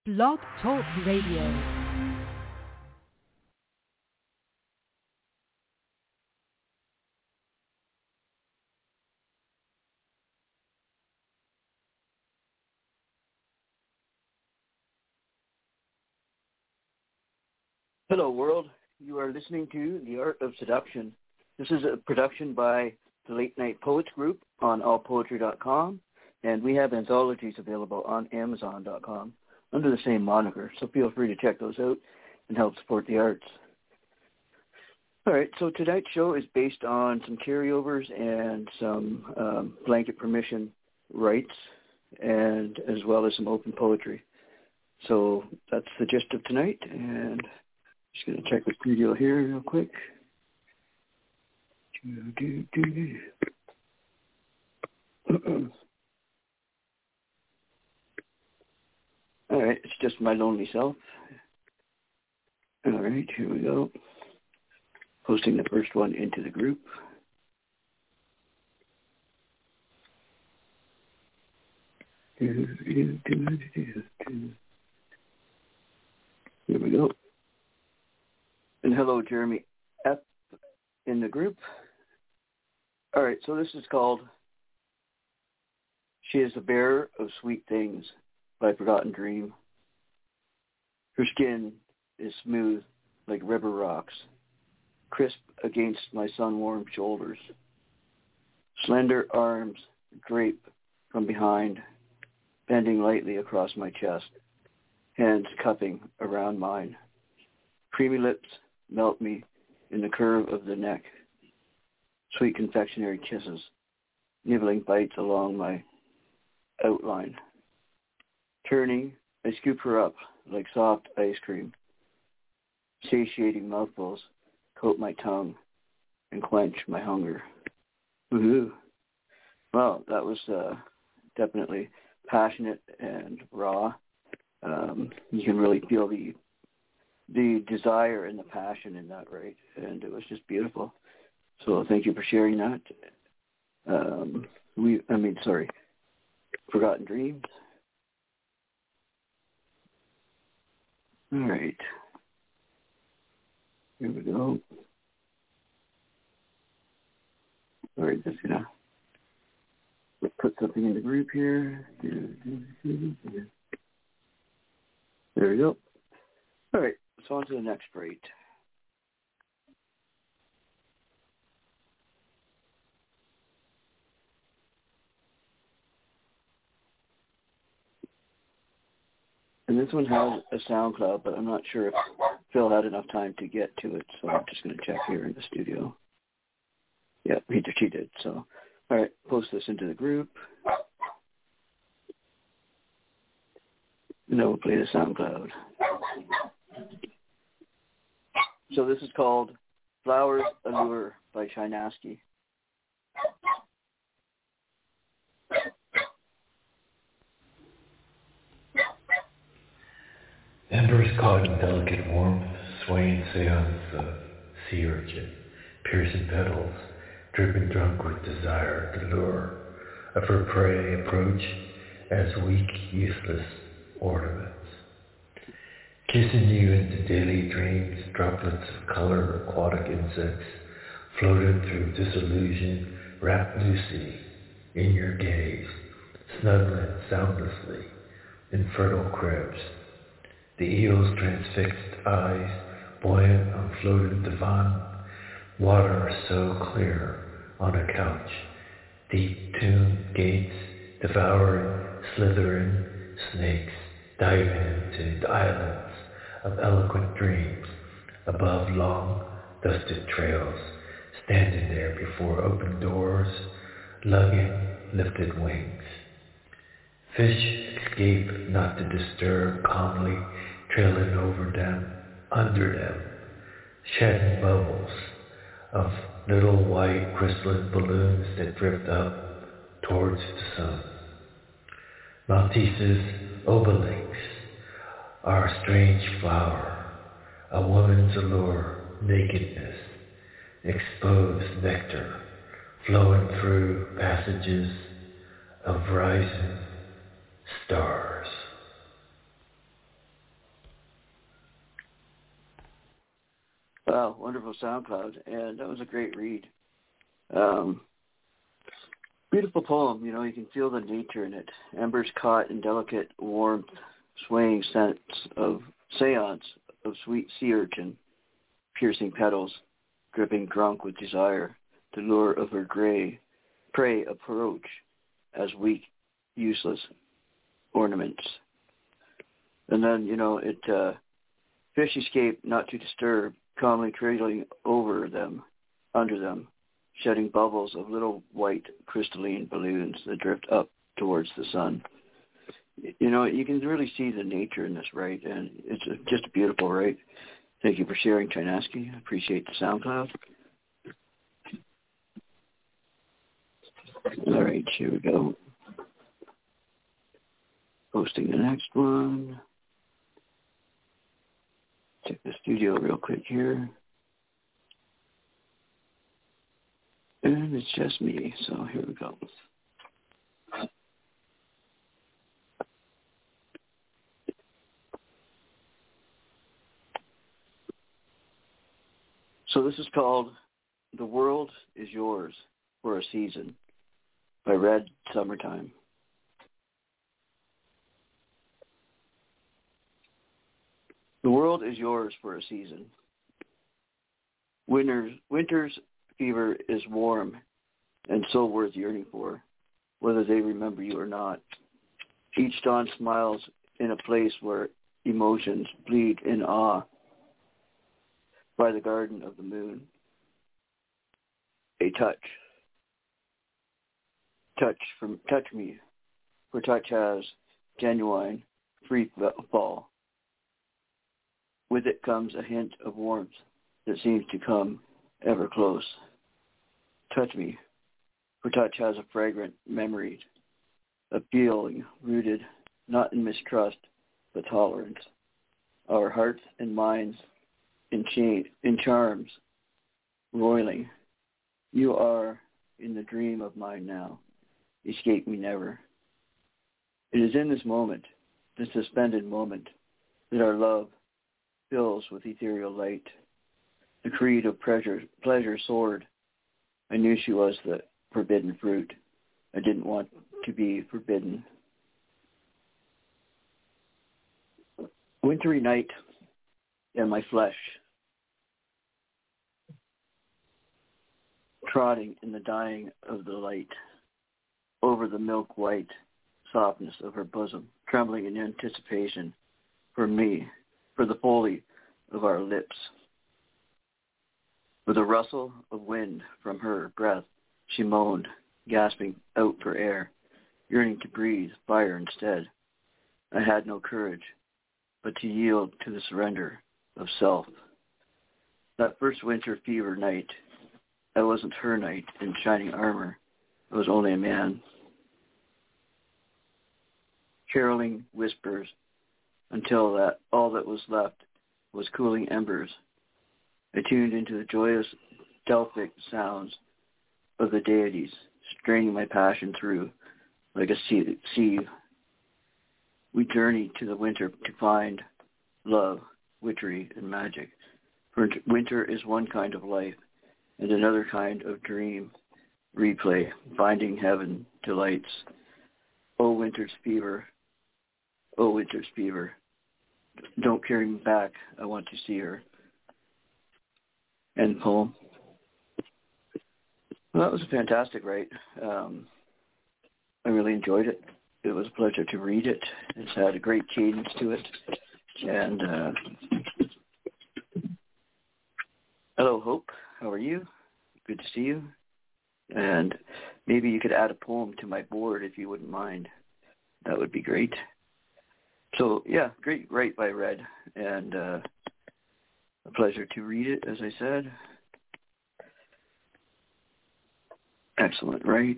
Blog Talk Radio. Hello, world. You are listening to The Art of Seduction. This is a production by the Late Night Poets Group on allpoetry.com, and we have anthologies available on amazon.com under the same moniker, so feel free to check those out and help support the arts. All right, so tonight's show is based on some carryovers and some blanket permission rights, and as well as some open poetry. So that's the gist of tonight, and just going to check the studio here real quick. All right, it's just my lonely self. All right, here we go. Posting the first one into the group. Here we go. And hello, Jeremy F. in the group. All right, so this is called She is the Bearer of Sweet Things by Forgotten Dream. Her skin is smooth like river rocks, crisp against my sun-warmed shoulders. Slender arms drape from behind, bending lightly across my chest, hands cupping around mine. Creamy lips melt me in the curve of the neck. Sweet confectionery kisses, nibbling bites along my outline. Turning, I scoop her up like soft ice cream. Satiating mouthfuls coat my tongue and quench my hunger. Woohoo! Well, that was definitely passionate and raw. You can really feel the desire and the passion in that, right? And it was just beautiful. So thank you for sharing that. Forgotten Dreams. All right. Here we go. All right, just gonna put something in the group here. There we go. All right, so on to the next phrase. And this one has a SoundCloud, but I'm not sure if Phil had enough time to get to it, so I'm just going to check here in the studio. Yeah, she did. So, all right, post this into the group. And then we'll play the SoundCloud. So this is called Flowers Allure by Chinaski. Embers caught in delicate warmth, swaying seance of sea urchin, piercing petals, dripping drunk with desire, the lure of her prey approach as weak, useless ornaments. Kissing you into daily dreams, droplets of color, aquatic insects, floating through disillusion, wrapped loosely in your gaze, snuggling soundlessly in fertile cribs. The eel's transfixed eyes, buoyant on floating divan, water so clear on a couch, deep-tuned gates, devouring, slithering snakes, diving into islands of eloquent dreams, above long, dusted trails, standing there before open doors, lugging lifted wings. Fish escape not to disturb, calmly trailing over them, under them, shedding bubbles of little white crystalline balloons that drift up towards the sun. Maltese's obelisks are a strange flower, a woman's allure, nakedness, exposed nectar, flowing through passages of rising stars. Wow, wonderful SoundCloud, and that was a great read. Beautiful poem. You know, you can feel the nature in it. Embers caught in delicate warmth, swaying scents of seance of sweet sea urchin, piercing petals, dripping drunk with desire. The lure of her gray prey approach as weak, useless ornaments. And then, you know, fish escape not to disturb, calmly cradling over them, under them, shedding bubbles of little white crystalline balloons that drift up towards the sun. You know, you can really see the nature in this, right? And it's just a beautiful, right? Thank you for sharing, Chinaski. I appreciate the SoundCloud. All right, here we go. Posting the next one. Check the studio real quick here. And it's just me, so here we go. So this is called The World Is Yours for a Season by Red Summertime. The world is yours for a season. Winter's fever is warm and so worth yearning for, whether they remember you or not. Each dawn smiles in a place where emotions bleed in awe by the garden of the moon. A touch. Touch me, for touch has genuine free fall. With it comes a hint of warmth that seems to come ever close. Touch me, for touch has a fragrant memory, a feeling rooted not in mistrust, but tolerance. Our hearts and minds in charms, roiling. You are in the dream of mine now. Escape me never. It is in this moment, this suspended moment, that our love fills with ethereal light. The creed of pleasure soared. I knew she was the forbidden fruit. I didn't want to be forbidden. Wintry night and my flesh, trotting in the dying of the light, over the milk-white softness of her bosom, trembling in anticipation for me, for the folly of our lips. With a rustle of wind from her breath, she moaned, gasping out for air, yearning to breathe fire instead. I had no courage but to yield to the surrender of self. That first winter fever night, I wasn't her knight in shining armor. I was only a man. Caroling whispers until that all that was left was cooling embers. I tuned into the joyous Delphic sounds of the deities, straining my passion through like a sieve. We journeyed to the winter to find love, witchery, and magic. For winter is one kind of life and another kind of dream replay, finding heaven delights. Oh, winter's fever. Oh, winter's fever. Don't carry me back. I want to see her. End poem. Well, that was a fantastic write. I really enjoyed it. It was a pleasure to read it. It's had a great cadence to it. And hello, Hope. How are you? Good to see you. And maybe you could add a poem to my board if you wouldn't mind. That would be great. So, yeah, great write by Red. And a pleasure to read it, as I said. Excellent, right?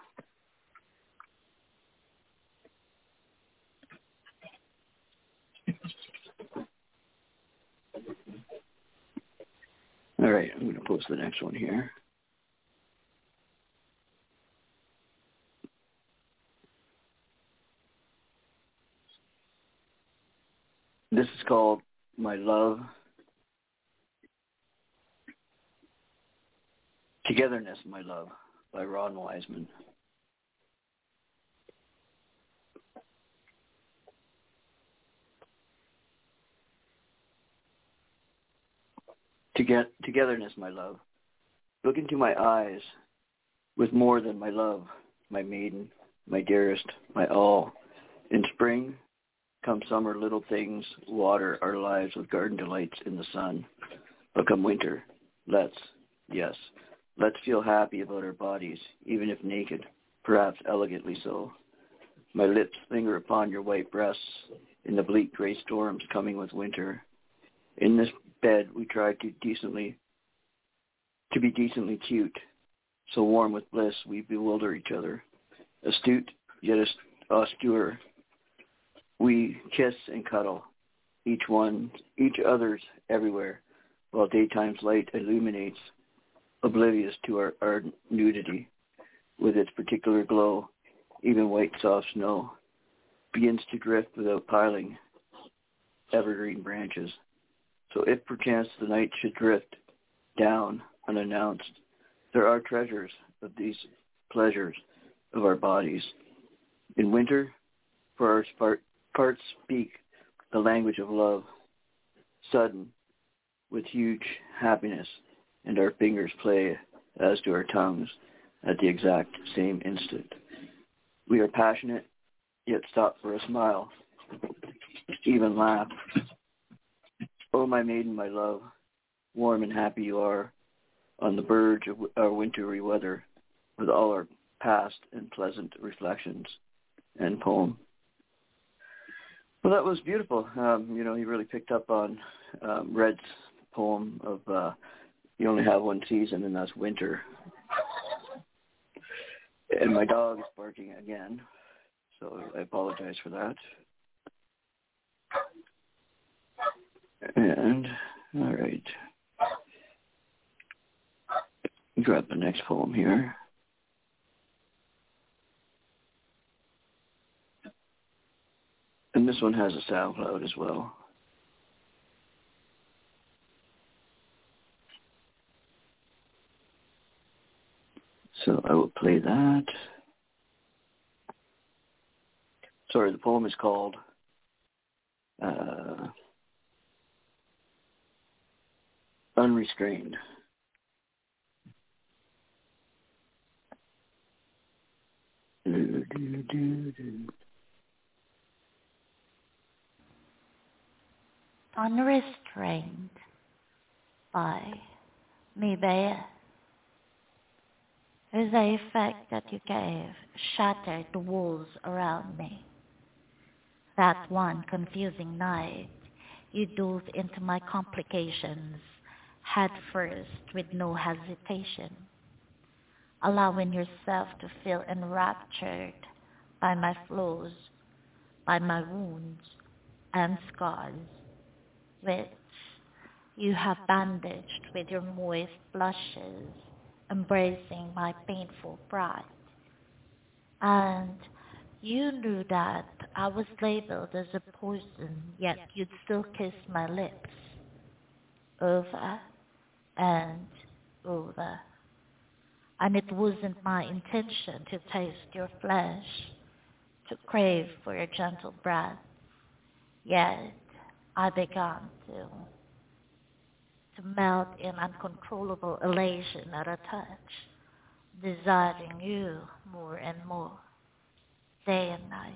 All right, I'm going to post the next one here. This is called My Love Togetherness, My Love, by Ron Wiseman. Togetherness, my love. Look into my eyes with more than my love, my maiden, my dearest, my all. In spring, come summer, little things water our lives with garden delights in the sun. But come winter, let's feel happy about our bodies, even if naked, perhaps elegantly so. My lips linger upon your white breasts in the bleak gray storms coming with winter. In this bed we try to be decently cute, so warm with bliss we bewilder each other. Astute, yet austere, we kiss and cuddle, each other's everywhere, while daytime's light illuminates, oblivious to our nudity, with its particular glow. Even white soft snow begins to drift without piling evergreen branches. So if perchance the night should drift down unannounced, there are treasures of these pleasures of our bodies. In winter, for our parts speak the language of love, sudden, with huge happiness, and our fingers play as do our tongues at the exact same instant. We are passionate, yet stop for a smile, even laugh. Oh, my maiden, my love, warm and happy you are, on the verge of our wintry weather, with all our past and pleasant reflections. End poem. Well, that was beautiful. He really picked up on Red's poem of you only have one season, and that's winter. And my dog is barking again, so I apologize for that. And, all right. Grab the next poem here. And this one has a SoundCloud as well. So I will play that. Sorry, the poem is called Unrestrained. Unrestrained by Mibea. Is the effect that you gave shattered the walls around me. That one confusing night, you dove into my complications head first with no hesitation, allowing yourself to feel enraptured by my flaws, by my wounds and scars, which you have bandaged with your moist blushes, embracing my painful pride. And you knew that I was labeled as a poison, yet you'd still kiss my lips over and over. And it wasn't my intention to taste your flesh, to crave for your gentle breath, yet I began to melt in uncontrollable elation at a touch, desiring you more and more, day and night,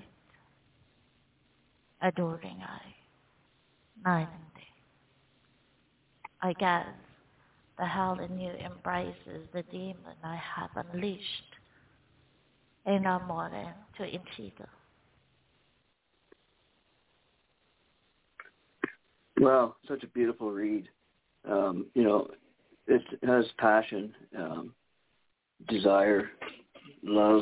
adoring night and day. I guess the hell in you embraces the demon I have unleashed in amore to incido. Wow, such a beautiful read. It has passion, desire, love.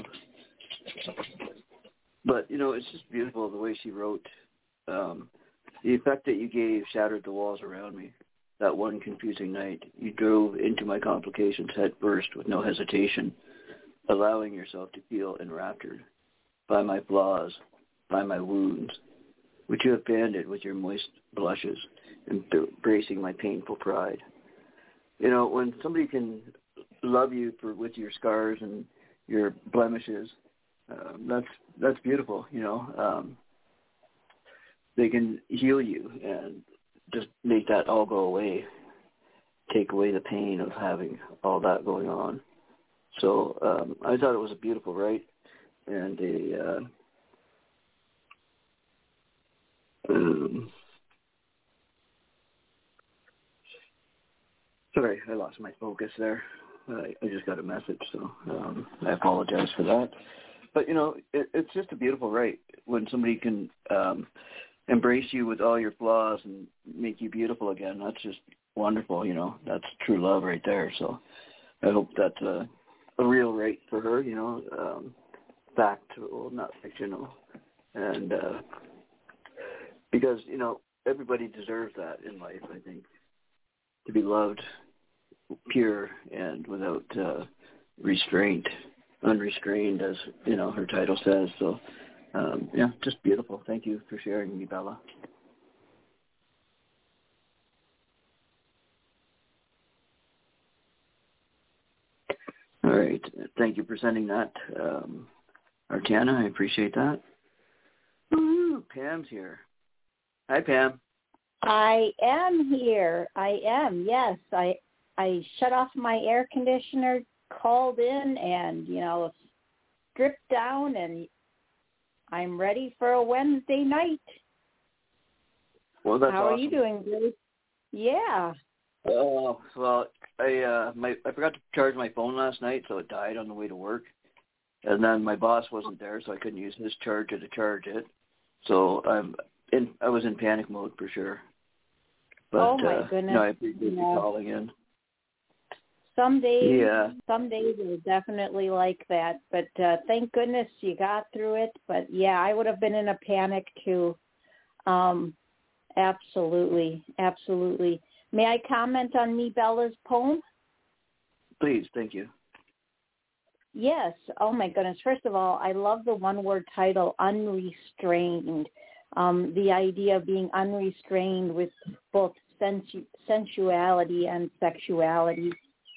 But, it's just beautiful the way she wrote. The effect that you gave shattered the walls around me. That one confusing night, you drove into my complications head first with no hesitation, allowing yourself to feel enraptured by my flaws, by my wounds, which you have banded with your moist blushes, embracing my painful pride. When somebody can love you with your scars and your blemishes. That's beautiful. They can heal you and just make that all go away, take away the pain of having all that going on. So I thought it was a beautiful rite, and sorry, I lost my focus there. I just got a message, so I apologize for that. But, it's just a beautiful rite when somebody can embrace you with all your flaws and make you beautiful again. That's just wonderful, That's true love right there. So I hope that's a real rite for her, factual, not fictional. And because, everybody deserves that in life, I think, to be loved pure and without restraint, unrestrained, as her title says. So just beautiful. Thank you for sharing me, Bella. All right, thank you for sending that, Arcana. I appreciate that. Woo, Pam's here. Hi, Pam. I am here. I am, yes. I shut off my air conditioner, called in, and, stripped down, and I'm ready for a Wednesday night. Well, that's How awesome. are you doing, Bruce? Yeah. Oh, well, I forgot to charge my phone last night, so it died on the way to work. And then my boss wasn't there, so I couldn't use his charger to charge it. So I was in panic mode for sure. But, oh my goodness! I appreciate you calling in. Some days are definitely like that. But thank goodness you got through it. But yeah, I would have been in a panic too. Absolutely. May I comment on Me Bella's poem? Please, thank you. Yes. Oh my goodness. First of all, I love the one-word title, Unrestrained. The idea of being unrestrained with both sensuality and sexuality.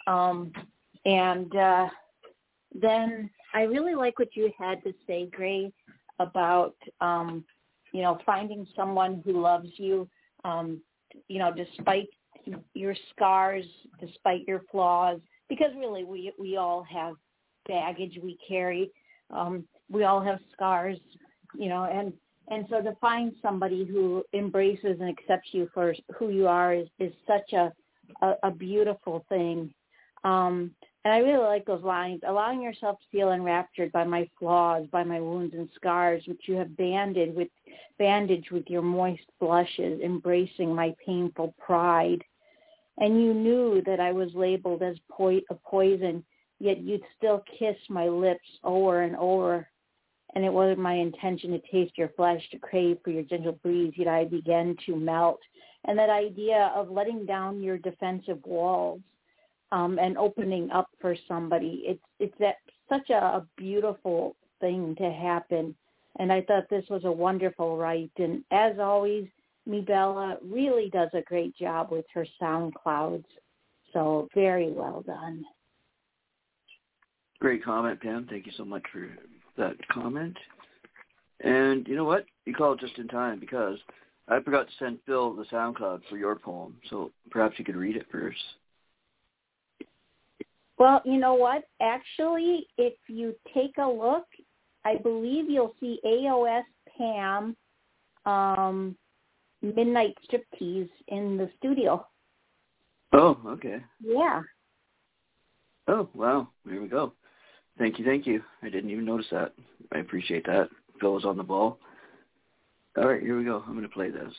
Then I really like what you had to say, Gray, about, finding someone who loves you, despite your scars, despite your flaws, because really we all have baggage we carry. We all have scars, and so to find somebody who embraces and accepts you for who you are is such a beautiful thing. And I really like those lines, allowing yourself to feel enraptured by my flaws, by my wounds and scars, which you have bandaged with your moist blushes, embracing my painful pride. And you knew that I was labeled as a poison, yet you'd still kiss my lips over and over. And it wasn't my intention to taste your flesh, to crave for your gentle breeze, yet I began to melt. And that idea of letting down your defensive walls, and opening up for somebody, it's such a beautiful thing to happen. And I thought this was a wonderful rite. And as always, Me Bella really does a great job with her sound clouds. So very well done. Great comment, Pam. Thank you so much for that comment. And you know what? You called just in time, because I forgot to send Phil the SoundCloud for your poem. So perhaps you could read it first. Well, you know what? Actually, if you take a look, I believe you'll see AOS Pam Midnight Striptease in the studio. Oh, okay. Yeah. Oh, wow. There we go. Thank you. I didn't even notice that. I appreciate that. Phil was on the ball. All right, here we go. I'm going to play this.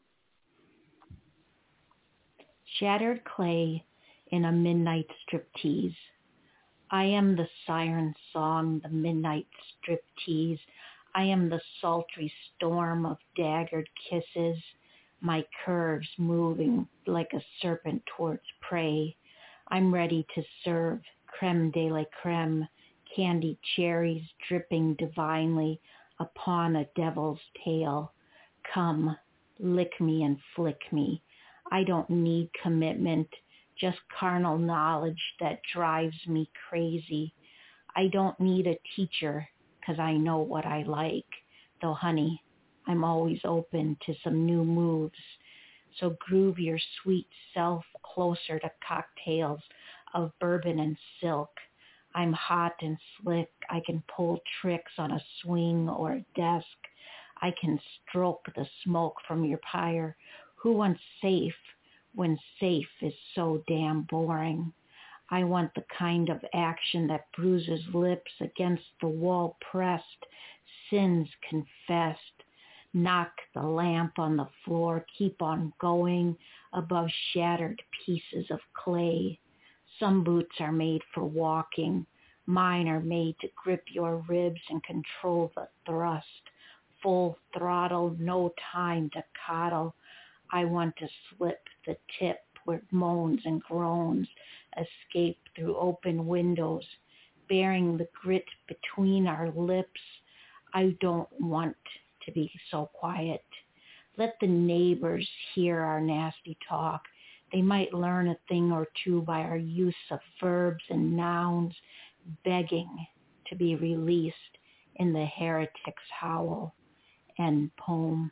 Shattered clay in a midnight striptease. I am the siren song, the midnight striptease. I am the sultry storm of daggered kisses, my curves moving like a serpent towards prey. I'm ready to serve creme de la creme, candied cherries dripping divinely upon a devil's tail. Come, lick me and flick me. I don't need commitment. just carnal knowledge that drives me crazy. I don't need a teacher 'cause I know what I like. Though, honey, I'm always open to some new moves. So groove your sweet self closer to cocktails of bourbon and silk. I'm hot and slick. I can pull tricks on a swing or a desk. I can stroke the smoke from your pyre. Who wants safe when safe is so damn boring? I want the kind of action that bruises lips against the wall pressed, sins confessed. Knock the lamp on the floor, keep on going above shattered pieces of clay. Some boots are made for walking. Mine are made to grip your ribs and control the thrust. Full throttle, no time to coddle. I want to slip the tip where moans and groans escape through open windows, bearing the grit between our lips. I don't want to be so quiet. Let the neighbors hear our nasty talk. They might learn a thing or two by our use of verbs and nouns, begging to be released in the heretic's howl. End poem.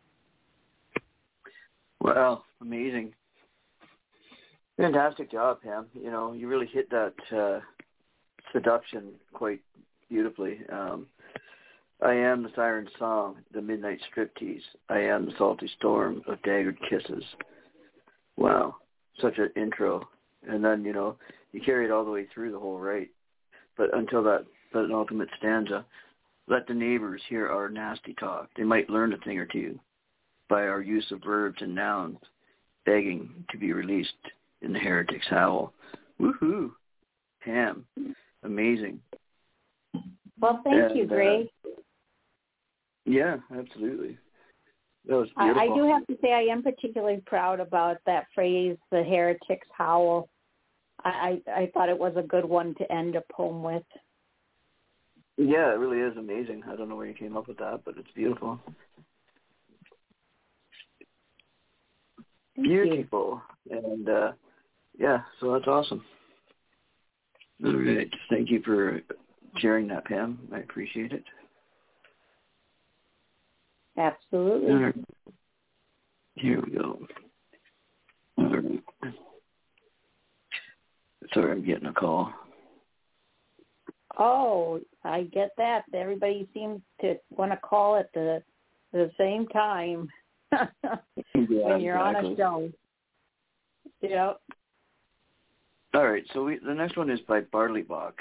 Wow, amazing. Fantastic job, Pam. You know, you really hit that seduction quite beautifully. I am the siren song, the midnight striptease. I am the salty storm of daggered kisses. Wow, such an intro. And then, you know, you carry it all the way through the whole right. But until that ultimate stanza, let the neighbors hear our nasty talk. They might learn a thing or two by our use of verbs and nouns, begging to be released in the heretic's howl. Woohoo! Pam, amazing. Well, thank you, Gray. Yeah, absolutely. That was beautiful. I do have to say I am particularly proud about that phrase, the heretic's howl. I thought it was a good one to end a poem with. Yeah, it really is amazing. I don't know where you came up with that, but it's beautiful. Beautiful. And, yeah, so that's awesome. All right. Thank you for sharing that, Pam. I appreciate it. Absolutely. All right. Here we go. All right. Sorry, I'm getting a call. Oh, I get that. Everybody seems to want to call at the same time when you're on a show. Yep. All right, so the next one is by Barley Bach,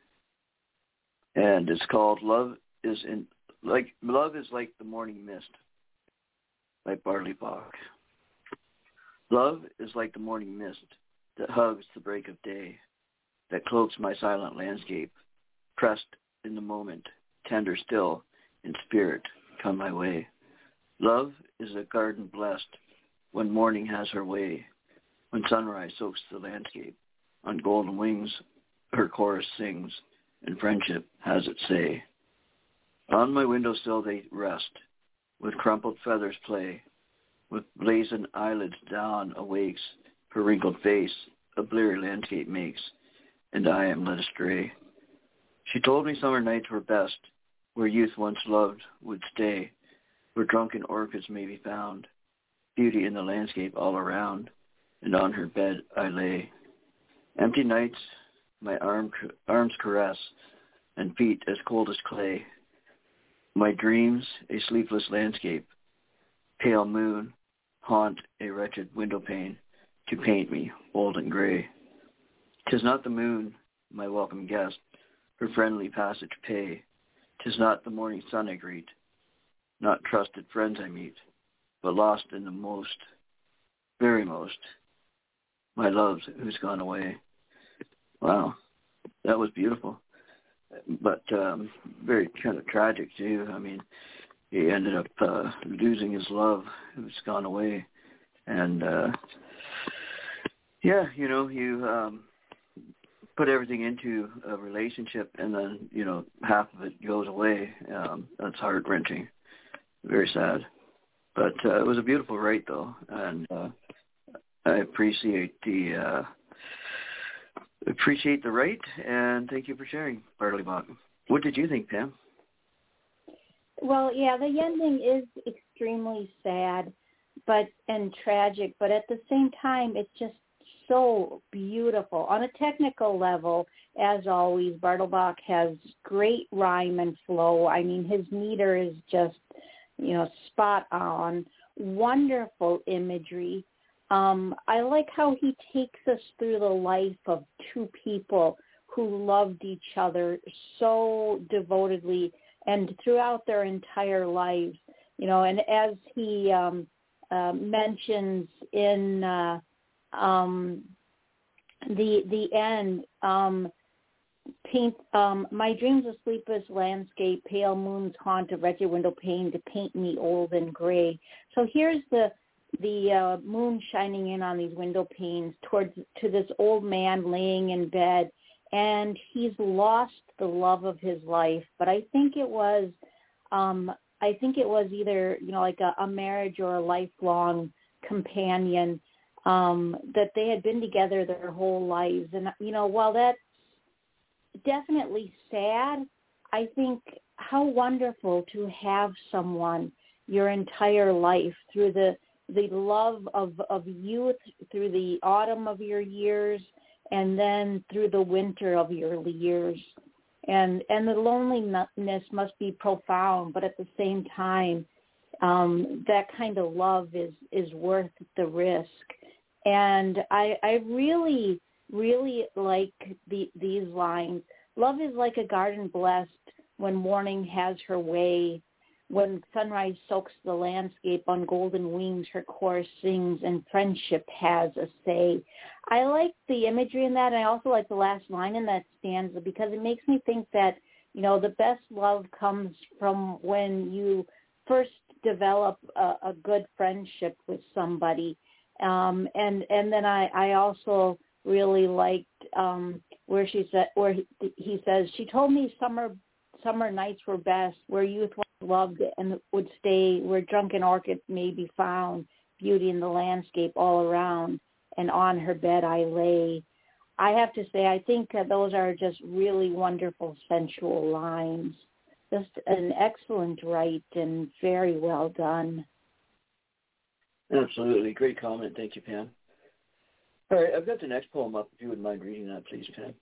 and it's called "Love is like the Morning Mist" by Barley Bach. Love is like the morning mist that hugs the break of day, that cloaks my silent landscape, pressed in the moment, tender still, in spirit, come my way. Love is a garden blessed when morning has her way, when sunrise soaks the landscape. On golden wings her chorus sings, and friendship has its say. On my windowsill they rest, with crumpled feathers play, with blazoned eyelids dawn awakes, her wrinkled face a bleary landscape makes, and I am led astray. She told me summer nights were best, where youth once loved would stay, where drunken orchids may be found, beauty in the landscape all around, and on her bed I lay. Empty nights my arms caress, and feet as cold as clay. My dreams a sleepless landscape, pale moon haunt a wretched window pane to paint me old and gray. 'Tis not the moon, my welcome guest, her friendly passage pay. 'Tis not the morning sun I greet, not trusted friends I meet, but lost in the most, very most, my love's who's gone away. Wow, that was beautiful, but very kind of tragic too. I mean, he ended up losing his love, who's gone away, and yeah, you know, you put everything into a relationship, and then, you know, half of it goes away. That's heart-wrenching, very sad. But it was a beautiful write, though, and I appreciate the write, and thank you for sharing, Bartley-Bach. What did you think, Pam? Well, yeah, the ending is extremely sad and tragic, but at the same time, it's just so beautiful. On a technical level, as always, Bartley-Bach has great rhyme and flow. I mean, his meter is just, spot on. Wonderful imagery. I like how he takes us through the life of two people who loved each other so devotedly and throughout their entire lives. And as he mentions in the end, paint my dreams of sleepless landscape, pale moons haunt a wretched window pane to paint me old and gray. So here's the moon shining in on these window panes to this old man laying in bed, and he's lost the love of his life. But I think it was either like a marriage or a lifelong companion, that they had been together their whole lives. And while that's definitely sad, I think how wonderful to have someone your entire life through the love of youth, through the autumn of your years, and then through the winter of your years. And the loneliness must be profound, but at the same time, that kind of love is worth the risk. And I really, really like these lines. Love is like a garden blessed when morning has her way. When sunrise soaks the landscape on golden wings, her chorus sings and friendship has a say. I like the imagery in that, and I also like the last line in that stanza because it makes me think that, the best love comes from when you first develop a good friendship with somebody. And then I also really liked where he says, she told me summer nights were best, where youth was loved and would stay, where drunken orchids may be found, beauty in the landscape all around, and on her bed I lay. I have to say, I think those are just really wonderful, sensual lines. Just an excellent write and very well done. Absolutely. Great comment. Thank you, Pam. All right, I've got the next poem up. If you wouldn't mind reading that, please, Pam.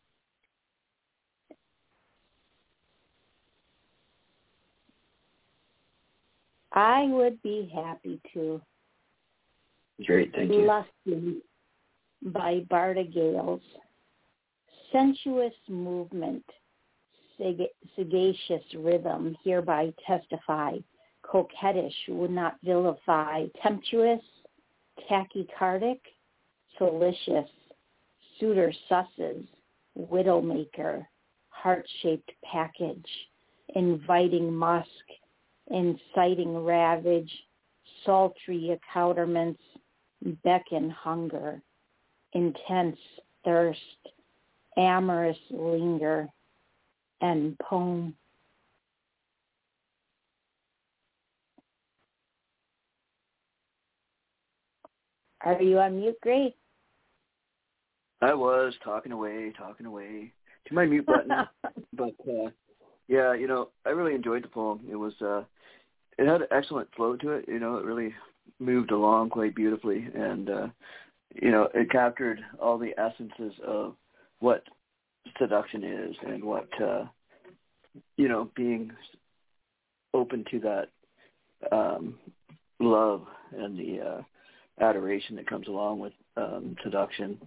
I would be happy to. Great, thank you. Lusting by Barda Gales. Sensuous movement, sagacious rhythm, hereby testify. Coquettish, would not vilify. Temptuous, tachycardic, delicious. Suitor susses, widowmaker, heart-shaped package. Inviting musk, inciting ravage, sultry accoutrements, beckon hunger, intense thirst, amorous linger, and poem. Are you on mute, Grace? I was talking away to my mute button, but yeah, I really enjoyed the poem. It was it had an excellent flow to it. It really moved along quite beautifully, and it captured all the essences of what seduction is and what being open to that love and the adoration that comes along with seduction.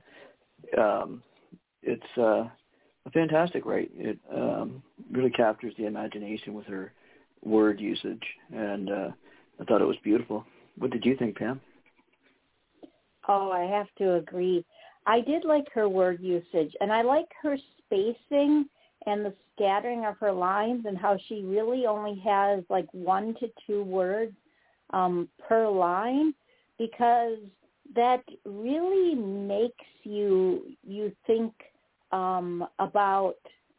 It's a fantastic write. It really captures the imagination with her word usage, and I thought it was beautiful. What did you think, Pam? Oh, I have to agree. I did like her word usage, and I like her spacing and the scattering of her lines and how she really only has like 1 to 2 words per line, because that really makes you think about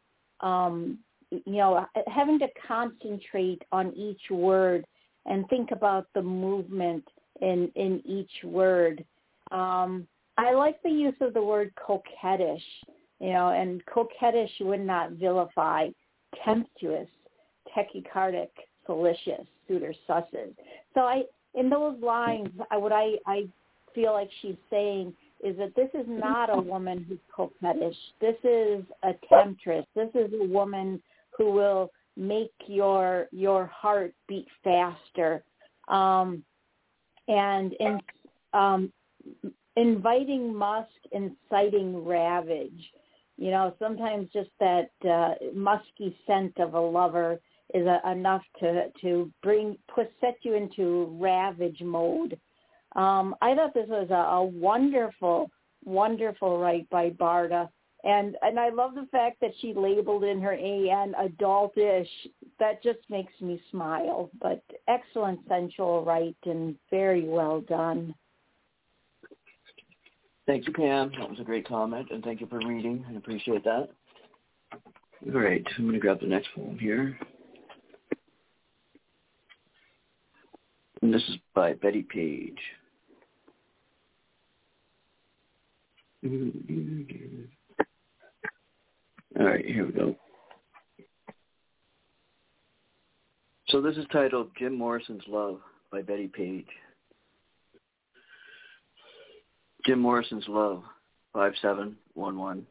having to concentrate on each word and think about the movement in each word. I like the use of the word coquettish, and coquettish would not vilify tempestuous, tachycardic, salacious, suitor susses. So in those lines, what I feel like she's saying is that this is not a woman who's coquettish. This is a temptress. This is a woman who will make your heart beat faster, and inviting musk, inciting ravage. Sometimes just that musky scent of a lover is enough to set you into ravage mode. I thought this was a wonderful, wonderful write by Barda. And I love the fact that she labeled in her AN adultish. That just makes me smile. But excellent sensual write and very well done. Thank you, Pam. That was a great comment, and thank you for reading. I appreciate that. All right, I'm going to grab the next poem here. And this is by Betty Page. All right, here we go. So this is titled Jim Morrison's Love by Betty Page. Jim Morrison's Love, 5711.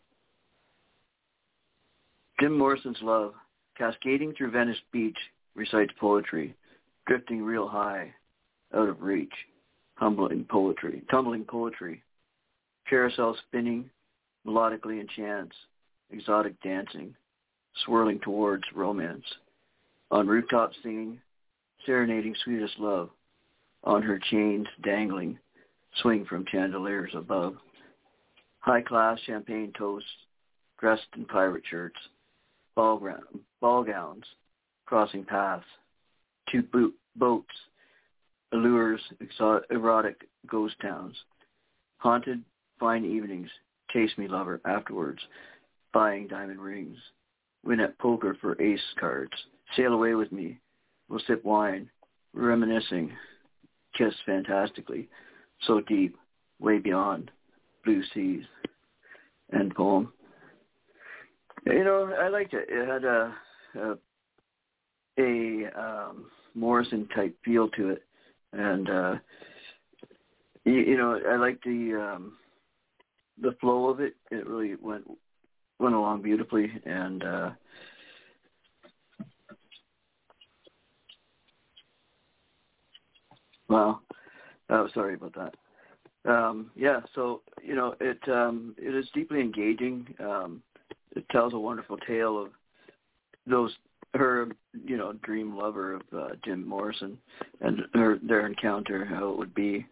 Jim Morrison's Love, cascading through Venice Beach, recites poetry, drifting real high, out of reach, tumbling poetry, carousel spinning, melodically in chance, exotic dancing, swirling towards romance, on rooftops singing, serenading sweetest love, on her chains dangling, swing from chandeliers above, high-class champagne toasts, dressed in pirate shirts, ball gowns, crossing paths, two boats, allures, erotic ghost towns, haunted fine evenings, taste me lover afterwards, buying diamond rings, win at poker for ace cards, sail away with me, we'll sip wine, reminiscing, kiss fantastically, so deep, way beyond, blue seas. End poem. I liked it. It had a Morrison type feel to it, and I liked the flow of it. It really went along beautifully, and sorry about that. It is deeply engaging. It tells a wonderful tale of her dream lover of Jim Morrison and their encounter, how it would be.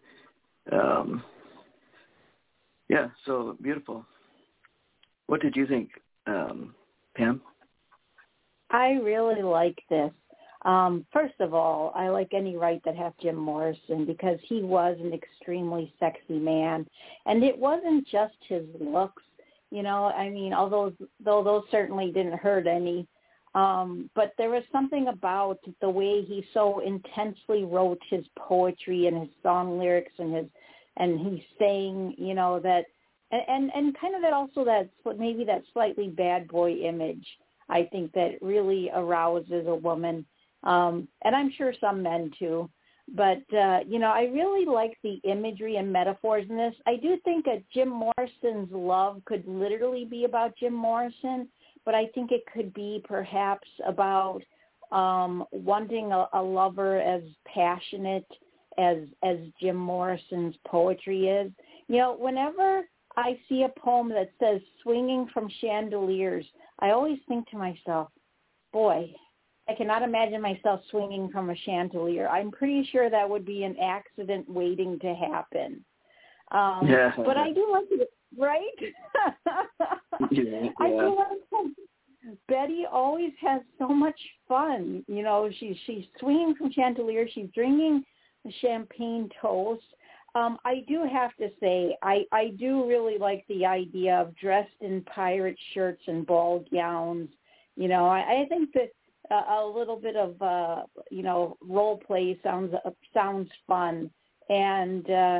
So beautiful. What did you think, Pam? I really like this. First of all, I like any write that has Jim Morrison because he was an extremely sexy man. And it wasn't just his looks, although those certainly didn't hurt any. But there was something about the way he so intensely wrote his poetry and his song lyrics and he sang, that, and kind of that also maybe that slightly bad boy image, I think that really arouses a woman. And I'm sure some men too, but, I really like the imagery and metaphors in this. I do think that Jim Morrison's love could literally be about Jim Morrison, but I think it could be perhaps about wanting a lover as passionate as Jim Morrison's poetry is. Whenever I see a poem that says swinging from chandeliers, I always think to myself, boy, I cannot imagine myself swinging from a chandelier. I'm pretty sure that would be an accident waiting to happen. But I do like it, right? Yeah. I do like it. Betty always has so much fun. She's swinging from chandelier. She's drinking a champagne toast. I do have to say, I do really like the idea of dressed in pirate shirts and ball gowns. I think that a little bit of role play sounds fun, and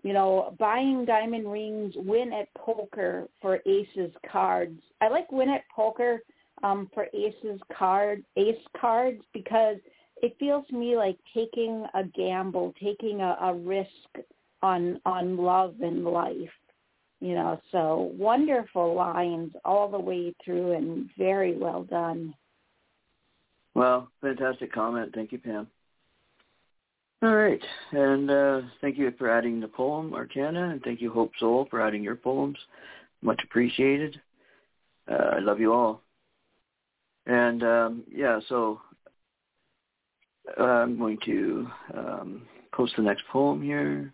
buying diamond rings, win at poker for aces cards. I like win at poker for ace cards, because it feels to me like taking a gamble, taking a risk on love and life. So wonderful lines all the way through and very well done. Well, fantastic comment. Thank you, Pam. All right. And thank you for adding the poem, Arcana, and thank you, Hope Soul, for adding your poems. Much appreciated. I love you all. And, so I'm going to post the next poem here.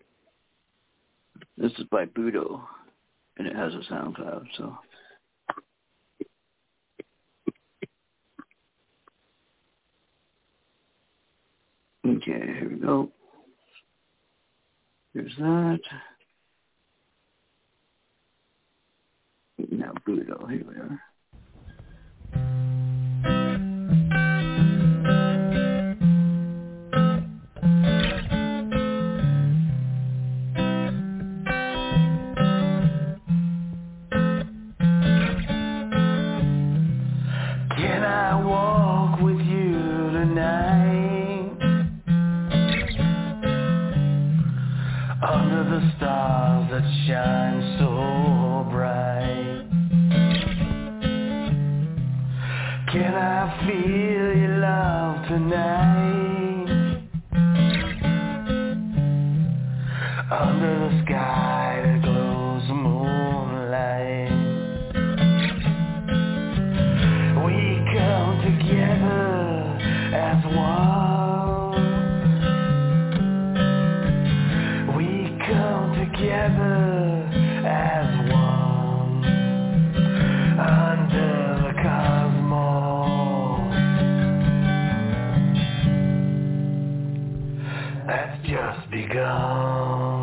This is by Budo, and it has a SoundCloud, so... Okay, here we go. There's that. Now Budo, here we are. Can I walk with you tonight? Under the stars that shine so bright, can I feel your love tonight? Under the sky that glows moonlight, we come together as one. We come together as one under the cosmos that's just begun.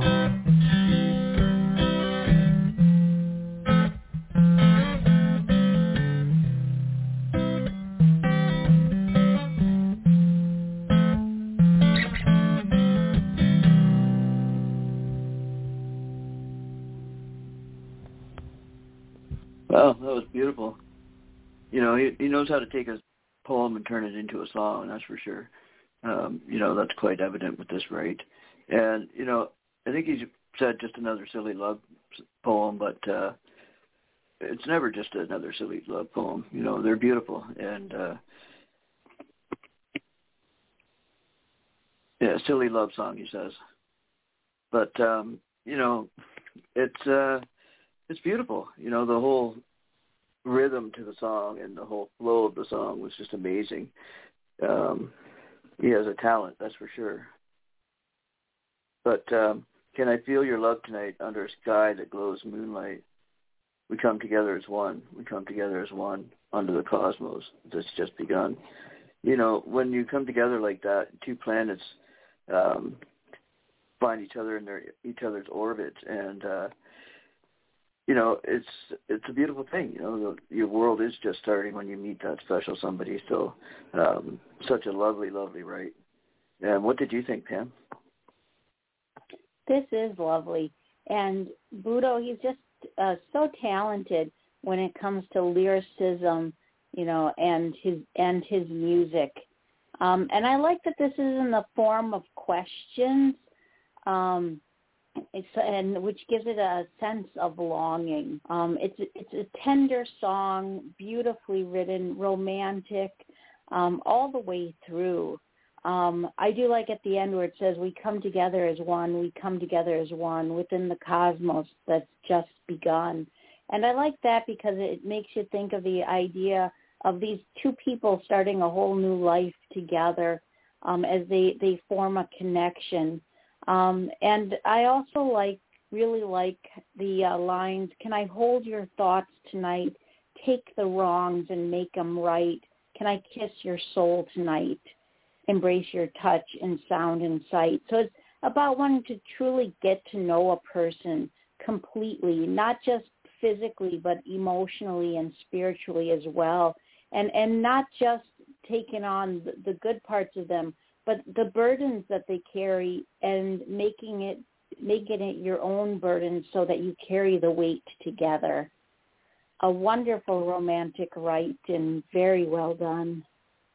Well, that was beautiful. He knows how to take a poem and turn it into a song, that's for sure. That's quite evident with this, right? And, I think he said just another silly love poem, but it's never just another silly love poem. They're beautiful. And, silly love song, he says. But, it's beautiful. The whole rhythm to the song and the whole flow of the song was just amazing. He has a talent, that's for sure. But can I feel your love tonight under a sky that glows moonlight? We come together as one. We come together as one under the cosmos that's just begun. When you come together like that, two planets find each other in each other's orbit, and it's a beautiful thing. Your world is just starting when you meet that special somebody. So, such a lovely, lovely write. And what did you think, Pam? This is lovely. And Budo, he's just so talented when it comes to lyricism, and his music. And I like that this is in the form of questions. Which gives it a sense of longing. It's a tender song, beautifully written, romantic, all the way through. I do like at the end where it says, we come together as one, we come together as one within the cosmos that's just begun. And I like that because it makes you think of the idea of these two people starting a whole new life together as they form a connection. And I also really like the lines, can I hold your thoughts tonight, take the wrongs and make them right? Can I kiss your soul tonight, embrace your touch and sound and sight? So it's about wanting to truly get to know a person completely, not just physically, but emotionally and spiritually as well. And not just taking on the good parts of them, but the burdens that they carry and making it making it your own burden so that you carry the weight together. A wonderful romantic rite and very well done.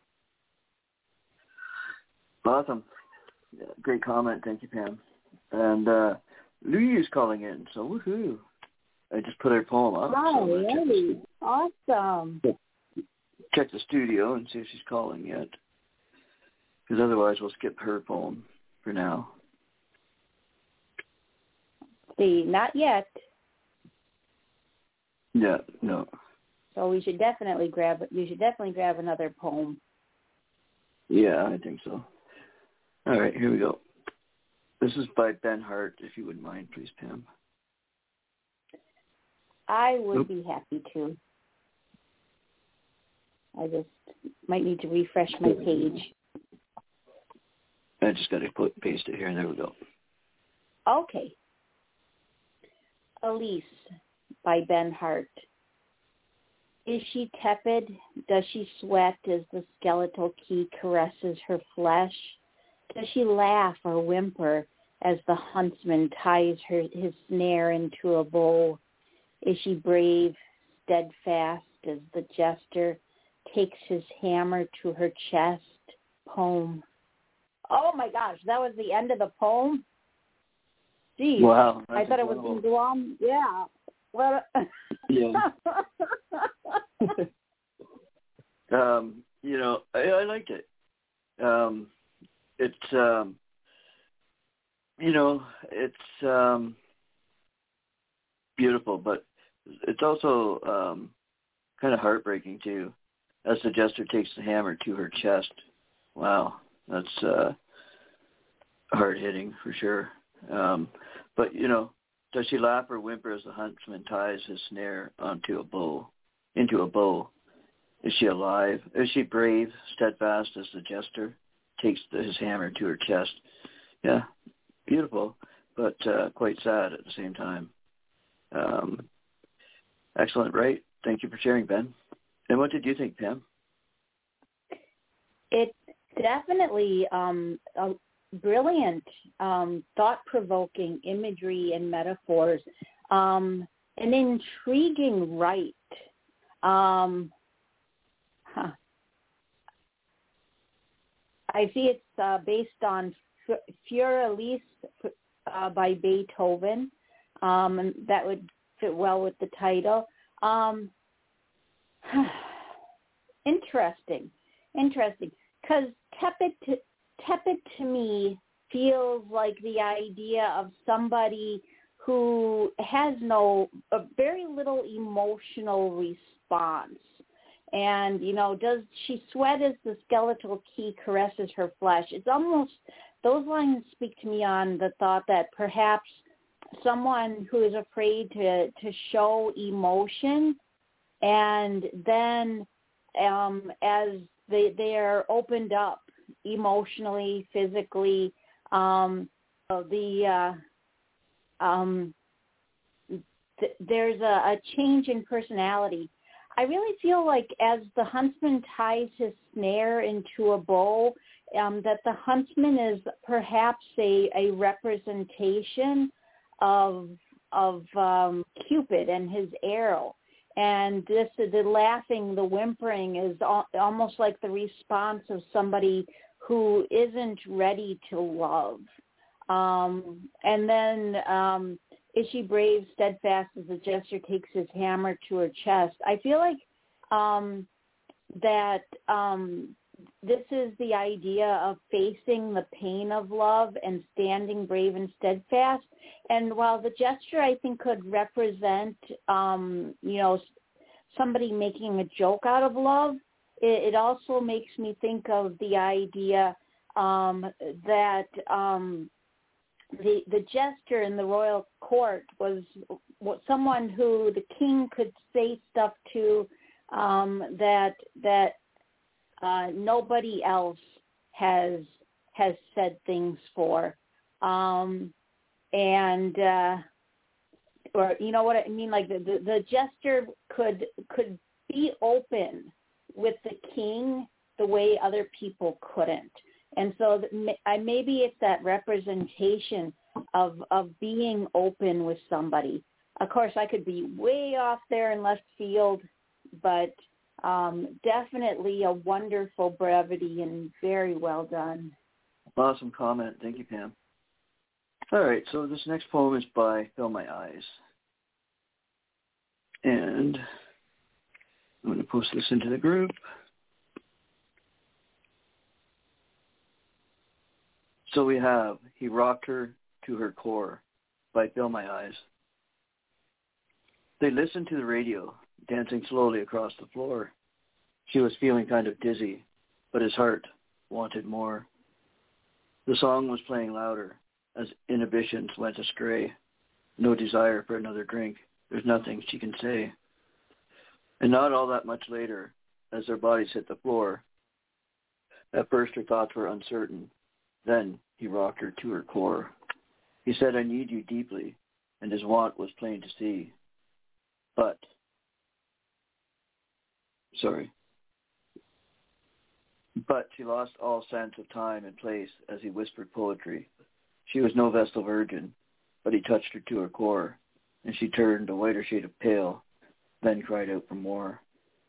Awesome. Yeah, great comment. Thank you, Pam. And Louie's calling in, so woohoo. I just put her poem up. Hi, so awesome. Check the studio and see if she's calling yet. Because otherwise we'll skip her poem for now. See, not yet. Yeah, no. So we should definitely grab another poem. Yeah, I think so. All right, here we go. This is by Ben Hart, if you wouldn't mind, please, Pam. I would be happy to. I just might need to refresh my page. I just got to paste it here. There we go. Okay. Elise by Ben Hart. Is she tepid? Does she sweat as the skeletal key caresses her flesh? Does she laugh or whimper as the huntsman ties his snare into a bow? Is she brave, steadfast as the jester takes his hammer to her chest? Poem. Oh my gosh, that was the end of the poem? Geez. Wow. I thought it was going to go on. Yeah. Well, yeah. I liked it. It's beautiful, but it's also kind of heartbreaking too, as the jester takes the hammer to her chest. Wow, that's hard hitting for sure. But does she laugh or whimper as the huntsman ties his snare into a bow? Is she alive? Is she brave, steadfast as the jester takes his hammer to her chest? Yeah, beautiful, but quite sad at the same time. Excellent, right? Thank you for sharing, Ben. And what did you think, Pam? It definitely a brilliant, thought-provoking imagery and metaphors, an intriguing rite. I see it's based on Für Elise by Beethoven, and that would fit well with the title. Interesting, because tepid to me feels like the idea of somebody who has a very little emotional response. And, does she sweat as the skeletal key caresses her flesh? It's almost, those lines speak to me on the thought that perhaps someone who is afraid to show emotion, and then as they are opened up emotionally, physically, there's a change in personality. I really feel like as the huntsman ties his snare into a bow, that the huntsman is perhaps a representation of Cupid and his arrow. And the laughing, the whimpering is almost like the response of somebody who isn't ready to love. And then is she brave, steadfast as the jester takes his hammer to her chest? I feel like that this is the idea of facing the pain of love and standing brave and steadfast. And while the gesture, I think, could represent, somebody making a joke out of love, it also makes me think of the idea that the jester in the royal court was someone who the king could say stuff to that nobody else has said things for, or you know what I mean, like the jester could be open with the king the way other people couldn't. And so maybe it's that representation of being open with somebody. Of course, I could be way off there in left field, but definitely a wonderful brevity and very well done. Awesome comment. Thank you, Pam. All right, so this next poem is by Fill My Eyes. And I'm going to post this into the group. So we have He Rocked Her to Her Core by Fill My Eyes. They listened to the radio, dancing slowly across the floor. She was feeling kind of dizzy, but his heart wanted more. The song was playing louder as inhibitions went astray. No desire for another drink. There's nothing she can say. And not all that much later, as their bodies hit the floor, at first her thoughts were uncertain. Then he rocked her to her core. He said, I need you deeply, and his want was plain to see. But she lost all sense of time and place as he whispered poetry. She was no Vestal Virgin, but he touched her to her core, and she turned a whiter shade of pale, then cried out for more.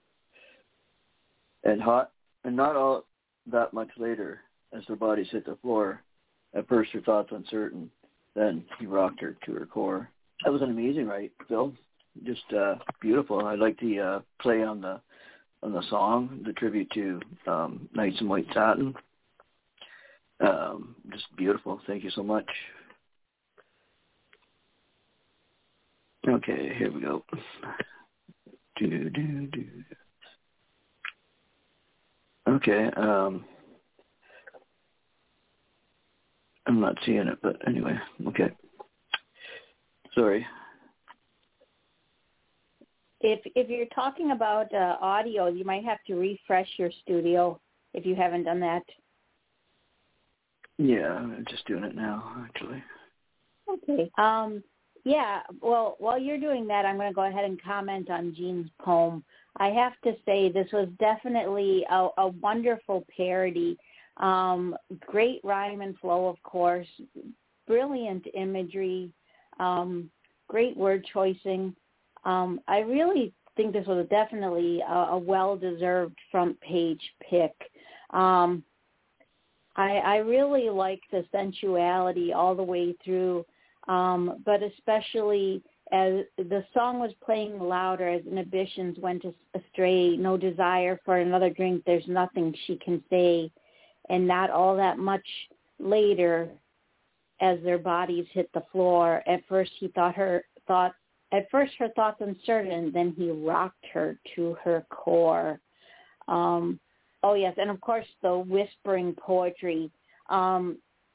And not all that much later, as their bodies hit the floor, at first her thoughts uncertain, then he rocked her to her core. That was an amazing, right, Phil? Just beautiful. I like the play on the song, the tribute to Knights in White Satin. Just beautiful. Thank you so much. Okay, here we go. Okay, I'm not seeing it, but anyway, okay. Sorry. If you're talking about audio, you might have to refresh your studio if you haven't done that. Yeah, I'm just doing it now, actually. Okay. Yeah, well, while you're doing that, I'm going to go ahead and comment on Jean's poem. I have to say this was definitely a wonderful parody. Great rhyme and flow, of course. Brilliant imagery. Great word choicing. I really think this was definitely a well-deserved front page pick. I really like the sensuality all the way through, but especially as the song was playing louder, as inhibitions went astray, no desire for another drink, there's nothing she can say. And not all that much later, as their bodies hit the floor, at first her thoughts uncertain, then he rocked her to her core. Oh yes, and of course the whispering poetry. I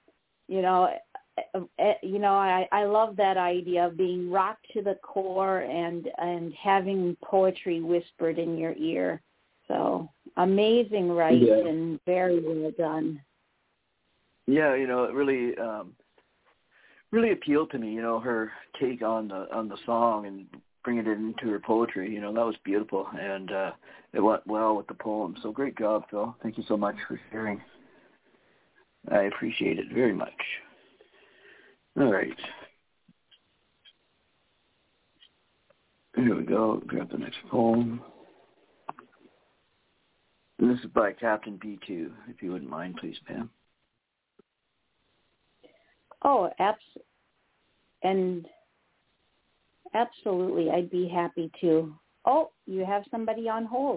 love that idea of being rocked to the core and having poetry whispered in your ear. So amazing writing and very well done. Yeah, it really appealed to me. Her take on the song and bringing it into her poetry. That was beautiful, and it went well with the poem. So great job, Phil. Thank you so much for sharing. I appreciate it very much. All right. Here we go. Grab the next poem. And this is by Captain B2, if you wouldn't mind, please, Pam. Oh, absolutely. I'd be happy to. Oh, you have somebody on hold.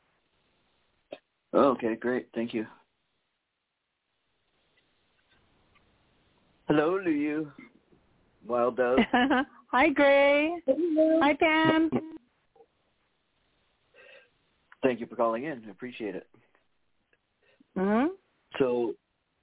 Okay, great. Thank you. Hello, Liu. Wild Dove. Hi, Gray. Hello. Hi, Pam. Thank you for calling in. I appreciate it. Mm-hmm. So,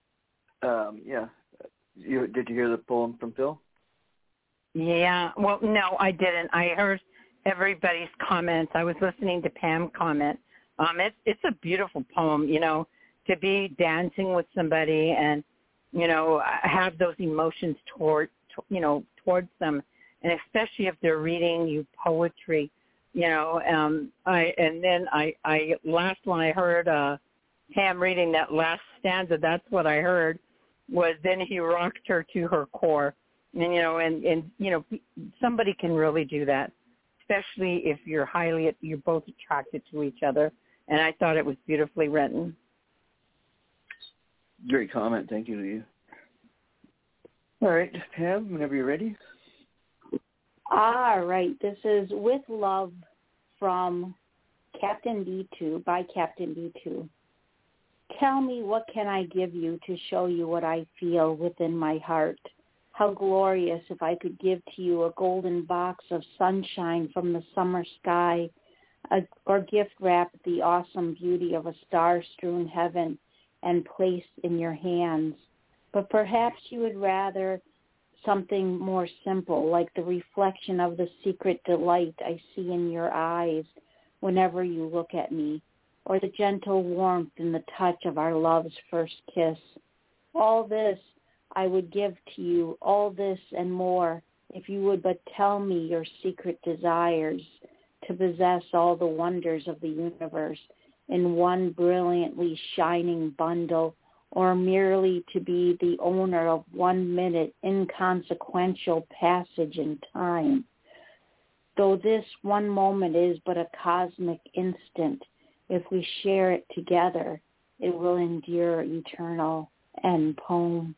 did you hear the poem from Phil? Yeah. Well, no, I didn't. I heard everybody's comments. I was listening to Pam comment. It's a beautiful poem, to be dancing with somebody and, have those emotions towards them, and especially if they're reading you poetry, when I heard Pam reading that last stanza, that's what I heard. was then he rocked her to her core. And, somebody can really do that, especially if you're both attracted to each other. And I thought it was beautifully written. Great comment. Thank you to you. All right, Pam, whenever you're ready. All right. This is With Love from Captain D2, by Captain D2. Tell me, what can I give you to show you what I feel within my heart? How glorious if I could give to you a golden box of sunshine from the summer sky, or gift wrap the awesome beauty of a star-strewn heaven and place in your hands. But perhaps you would rather something more simple, like the reflection of the secret delight I see in your eyes whenever you look at me, or the gentle warmth in the touch of our love's first kiss. All this I would give to you, all this and more, if you would but tell me your secret desires, to possess all the wonders of the universe in one brilliantly shining bundle, or merely to be the owner of 1 minute inconsequential passage in time. Though this one moment is but a cosmic instant, if we share it together, it will endure eternal. End poem.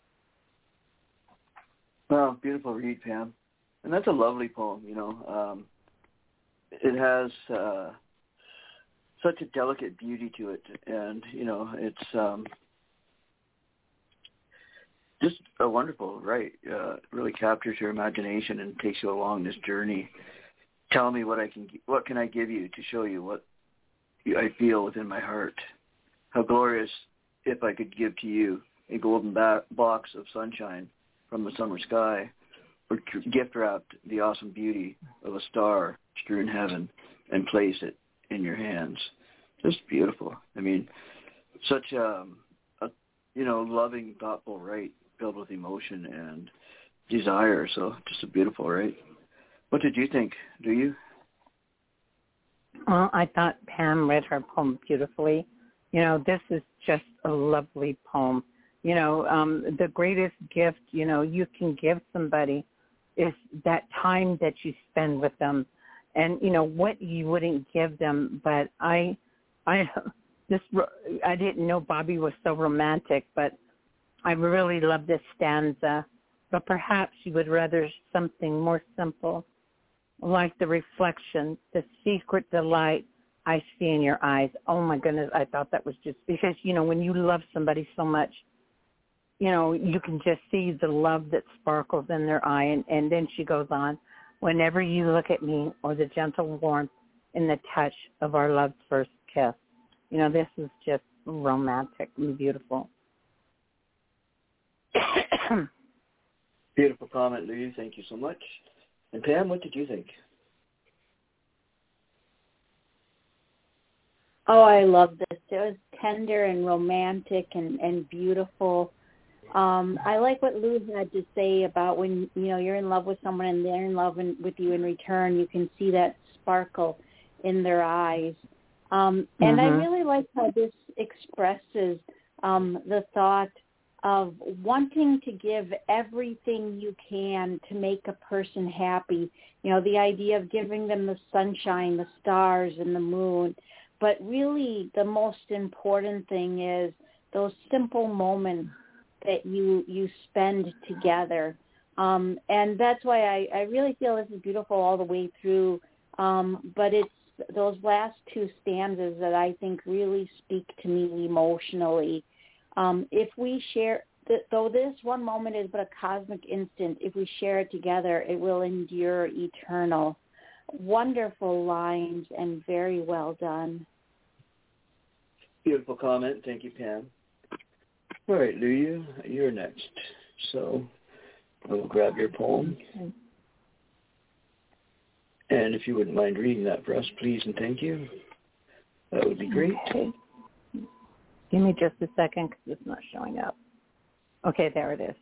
Wow, beautiful read, Pam. And that's a lovely poem, It has such a delicate beauty to it, and, it's just a wonderful, right? Really captures your imagination and takes you along this journey. Tell me what can I give you to show you what I feel within my heart. How glorious if I could give to you a golden box of sunshine from the summer sky, or gift wrapped the awesome beauty of a star-strewn heaven and place it in your hands. Just beautiful. I mean, such a loving, thoughtful, right, filled with emotion and desire. So just a beautiful, right? What did you think? Do you? Well, I thought Pam read her poem beautifully. This is just a lovely poem. The greatest gift, you can give somebody is that time that you spend with them, and what you wouldn't give them. But I didn't know Bobby was so romantic, but I really love this stanza. But perhaps you would rather something more simple, like the reflection, the secret delight I see in your eyes. Oh my goodness, I thought that was just because when you love somebody so much, you can just see the love that sparkles in their eye. And then she goes on, whenever you look at me, or the gentle warmth in the touch of our love's first kiss. This is just romantic and beautiful. Beautiful comment, Louie. Thank you so much. And Pam, what did you think? Oh, I love this. It was tender and romantic and beautiful. I like what Lou had to say about when, you're in love with someone and they're in love with you in return. You can see that sparkle in their eyes. And I really like how this expresses the thought of wanting to give everything you can to make a person happy. The idea of giving them the sunshine, the stars, and the moon. But really the most important thing is those simple moments that you spend together. And that's why I really feel this is beautiful all the way through. But it's those last two stanzas that I think really speak to me emotionally. If we share, though this one moment is but a cosmic instant, if we share it together, it will endure eternal. Wonderful lines and very well done. Beautiful comment. Thank you, Pam. All right, Louie, you're next. So we'll grab your poem. Okay. And if you wouldn't mind reading that for us, please, and thank you. That would be great. Okay. Give me just a second because it's not showing up. Okay, there it is.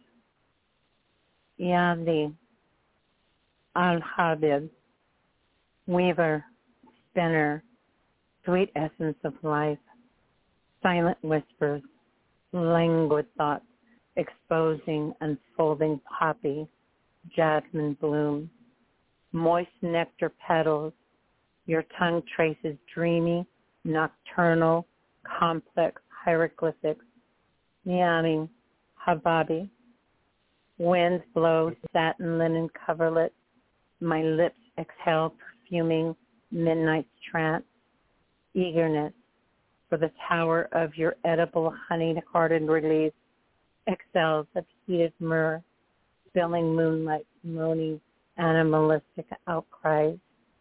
Yadi Al-Habib, weaver, spinner, sweet essence of life, silent whispers, languid thoughts, exposing, unfolding poppy, jasmine bloom, moist nectar petals. Your tongue traces dreamy, nocturnal, complex hieroglyphics, meowing, hababi. Winds blow satin linen coverlet. My lips exhale perfuming midnight's trance. Eagerness for the tower of your edible honey-hearted release. Exhales of heated myrrh, spilling moonlight, moaning animalistic outcries.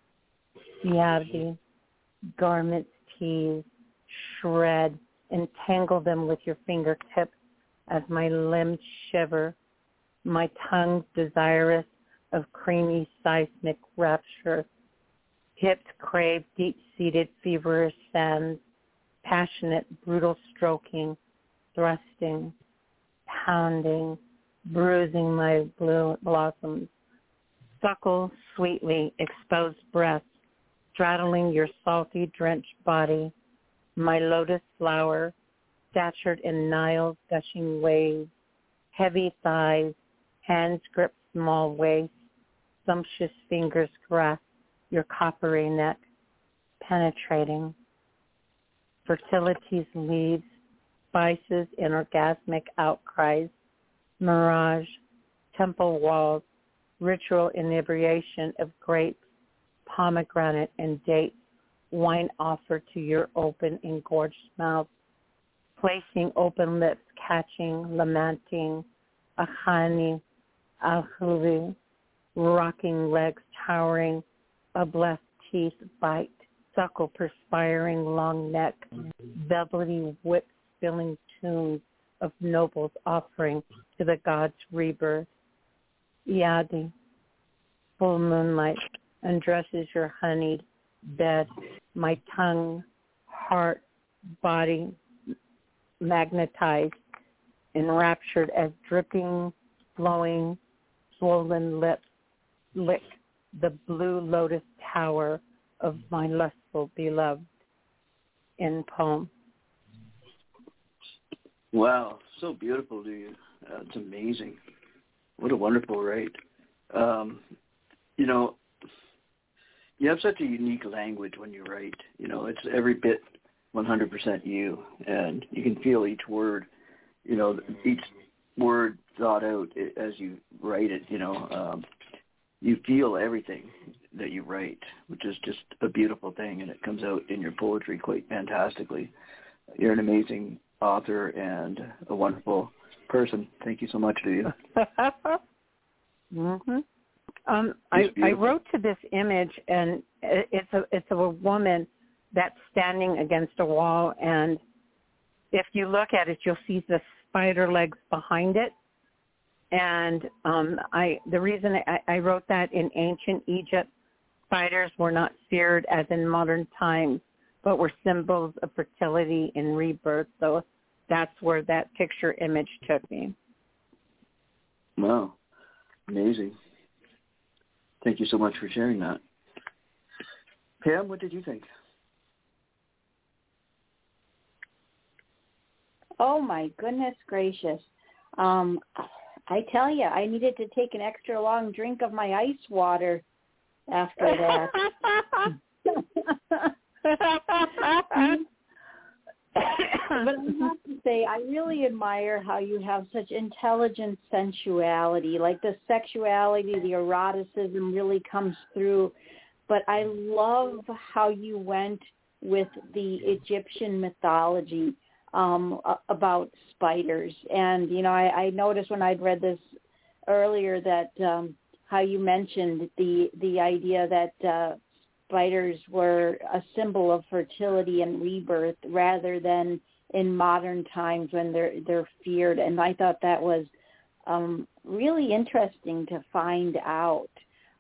Yabdi, garments tease, shred, entangle them with your fingertips as my limbs shiver, my tongue desirous of creamy seismic rapture. Hips crave deep-seated feverish sands, passionate, brutal stroking, thrusting, pounding, bruising my blossoms. Suckle sweetly, exposed breasts, straddling your salty, drenched body. My lotus flower, statured in Nile's gushing waves. Heavy thighs, hands grip small waist. Sumptuous fingers grasp your coppery neck, penetrating. Fertility's leaves, spices in orgasmic outcries, mirage, temple walls, ritual inebriation of grapes, pomegranate and dates, wine offered to your open, engorged mouth, placing open lips, catching, lamenting, ahani, alhuvi, rocking legs, towering, a blessed teeth bite, suckle, perspiring, long neck, velvety whip spilling tunes of nobles offering to the gods' rebirth. Yadi, full moonlight, undresses your honeyed bed, my tongue, heart, body magnetized, enraptured as dripping, flowing, swollen lips lick the blue lotus tower of my lustful beloved. In poem. Wow, so beautiful, dude. It's amazing. What a wonderful write. You know, you have such a unique language when you write. You know, it's every bit 100% you, and you can feel each word, you know, each word thought out as you write it, you know. You feel everything that you write, which is just a beautiful thing, and it comes out in your poetry quite fantastically. You're an amazing author and a wonderful person. Thank you so much, to you. Mm-hmm. I wrote to this image, and it's a woman that's standing against a wall, and if you look at it, you'll see the spider legs behind it. And the reason I wrote that, in ancient Egypt, spiders were not feared as in modern times, but were symbols of fertility and rebirth. So that's where that picture image took me. Wow. Amazing. Thank you so much for sharing that. Pam, what did you think? Oh, my goodness gracious. I tell you, I needed to take an extra long drink of my ice water after that. But I have to say, I really admire how you have such intelligent sensuality. Like the sexuality, the eroticism really comes through. But I love how you went with the Egyptian mythology about spiders. And, you know, I noticed when I'd read this earlier that how you mentioned the idea that spiders were a symbol of fertility and rebirth rather than in modern times when they're feared. And I thought that was really interesting to find out.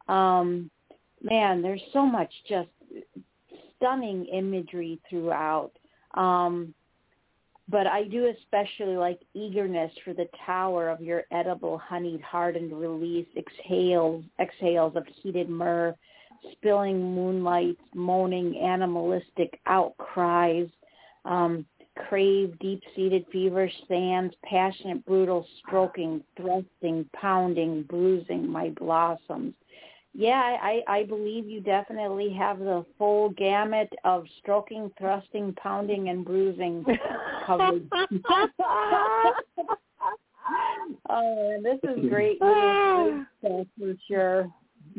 Man, there's so much just stunning imagery throughout. But I do especially like eagerness for the tower of your edible honeyed hardened release, exhales of heated myrrh, spilling moonlight, moaning animalistic outcries, crave, deep-seated feverish sands, passionate, brutal stroking, thrusting, pounding, bruising my blossoms. Yeah, I believe you definitely have the full gamut of stroking, thrusting, pounding, and bruising covered. Oh, this is great news for sure.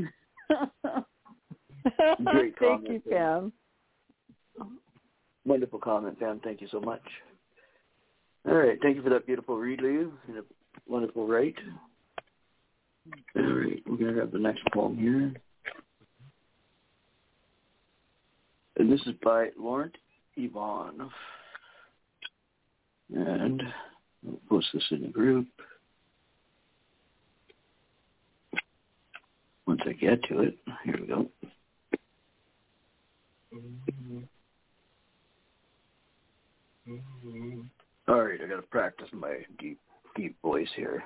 Great comment. Thank you, Pam. Wonderful comment, Pam. Thank you so much. All right. Thank you for that beautiful read, Lou, and a wonderful write. All right. We're going to have the next poem here. And this is by Laurent Yvonne. And we'll post this in the group. Once I get to it, here we go. All right, I got to practice my deep voice here.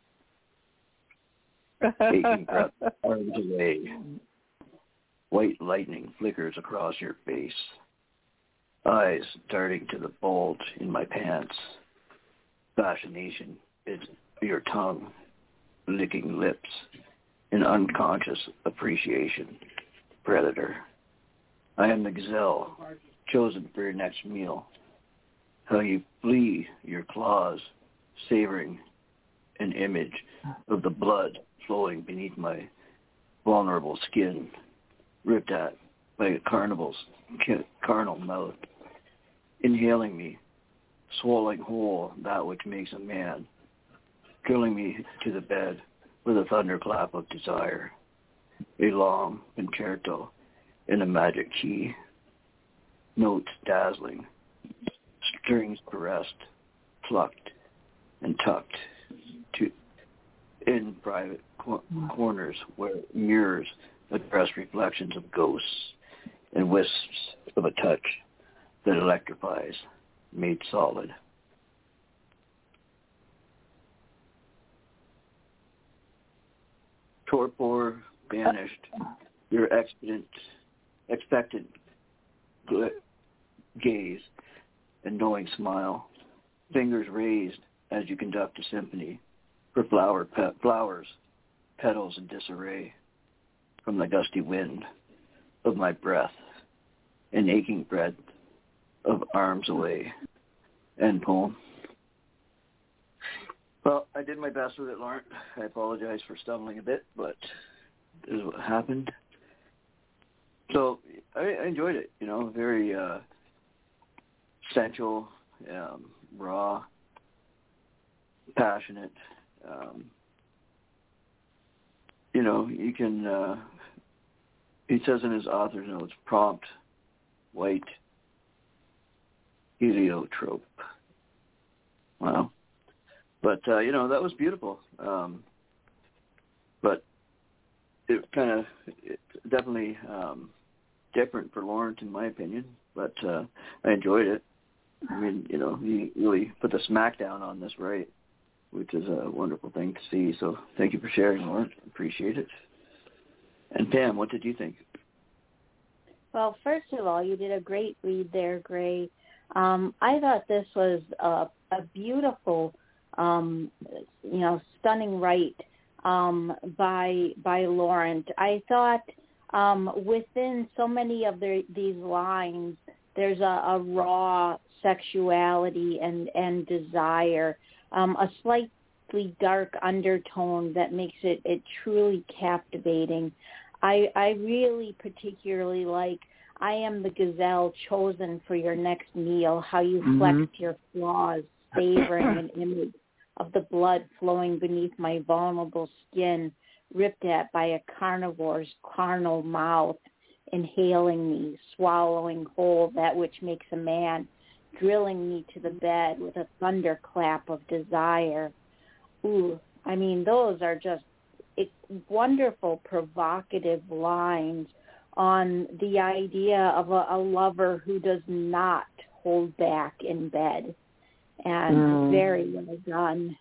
Aching breath, arms away. White lightning flickers across your face. Eyes darting to the bulge in my pants. Fascination is your tongue, licking lips. An unconscious appreciation. Predator. I am the gazelle, chosen for your next meal. How you flee your claws, savoring an image of the blood flowing beneath my vulnerable skin, ripped at by a carnal mouth, inhaling me, swallowing whole that which makes a man, drilling me to the bed with a thunderclap of desire, a long concerto in a magic key, notes dazzling, strings caressed, plucked and tucked in private corners where mirrors address reflections of ghosts and wisps of a touch that electrifies, made solid. Torpor banished, your expectant gaze and knowing smile, fingers raised as you conduct a symphony for flowers, petals in disarray from the gusty wind of my breath, an aching breadth of arms away. End poem. Well, I did my best with it, Lauren. I apologize for stumbling a bit, but this is what happened. So I enjoyed it, very sensual, raw, passionate. You can, he says in his author's notes, prompt, white, heliotrope. Wow. But, that was beautiful. But it definitely different for Lawrence, in my opinion. But I enjoyed it. I mean, he really put the smackdown on this, right? Which is a wonderful thing to see. So thank you for sharing, Lawrence. Appreciate it. And Pam, what did you think? Well, first of all, you did a great read there, Gray. I thought this was a beautiful, stunning write by Laurent. I thought within so many of these lines, there's a raw sexuality and desire, a slightly dark undertone that makes it truly captivating. I really particularly like, I am the gazelle chosen for your next meal, how you flex your claws, savoring an image of the blood flowing beneath my vulnerable skin, ripped at by a carnivore's carnal mouth, inhaling me, swallowing whole that which makes a man, drilling me to the bed with a thunderclap of desire. Ooh, I mean, those are just wonderful, provocative lines on the idea of a lover who does not hold back in bed. And very well done.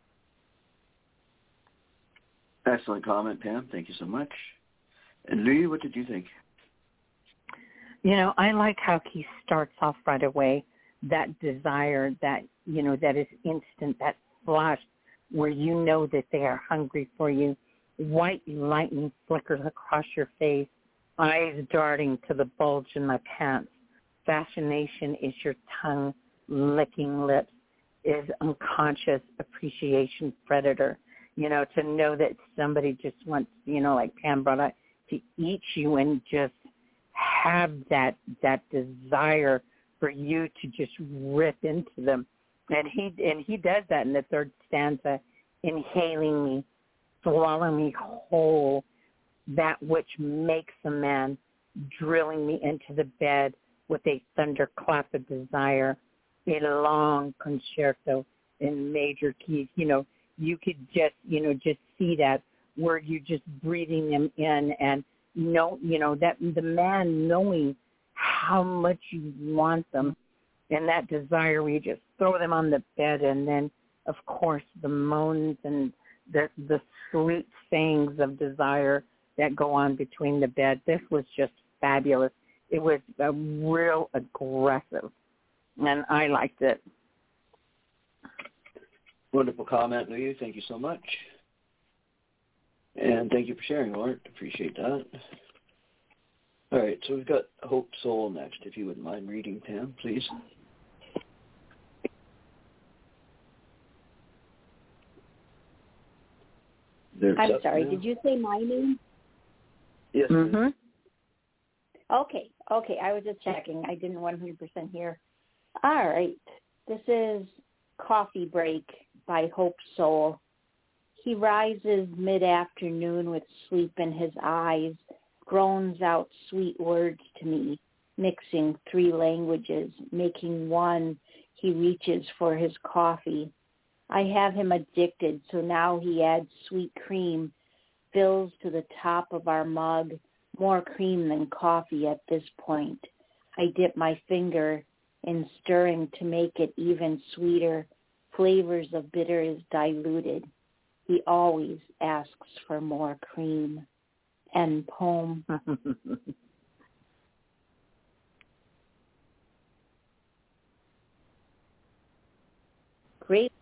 Excellent comment, Pam. Thank you so much. And Louie, what did you think? I like how he starts off right away that desire, that, you know, that is instant, that flash where you know that they are hungry for you. White lightning flickers across your face, eyes darting to the bulge in my pants. Fascination is your tongue licking lips, is unconscious appreciation predator. You know, to know that somebody just wants, you know, like Pam brought up, to eat you and just have that desire for you to just rip into them. And he does that in the third stanza, inhaling me, swallowing me whole, that which makes a man, drilling me into the bed with a thunderclap of desire, a long concerto in major keys. You know, you could just see that where you're just breathing them in, and that the man knowing how much you want them, and that desire where you just throw them on the bed, and then of course the moans and the sweet sayings of desire that go on between the bed. This was just fabulous. It was a real aggressive, and I liked it. Wonderful comment, Louie. Thank you so much. And thank you for sharing, Lauren. Appreciate that. All right, so we've got Hope Soul next. If you wouldn't mind reading, Pam, please. I'm sorry, did you say my name? Yes. Mm-hmm. Okay, I was just checking. I didn't 100% hear. All right, this is Coffee Break by Hope Soul. He rises mid-afternoon with sleep in his eyes, groans out sweet words to me, mixing 3 languages, making one. He reaches for his coffee. I have him addicted, so now he adds sweet cream, fills to the top of our mug, more cream than coffee at this point. I dip my finger in stirring to make it even sweeter. Flavors of bitter is diluted. He always asks for more cream. End poem. Great.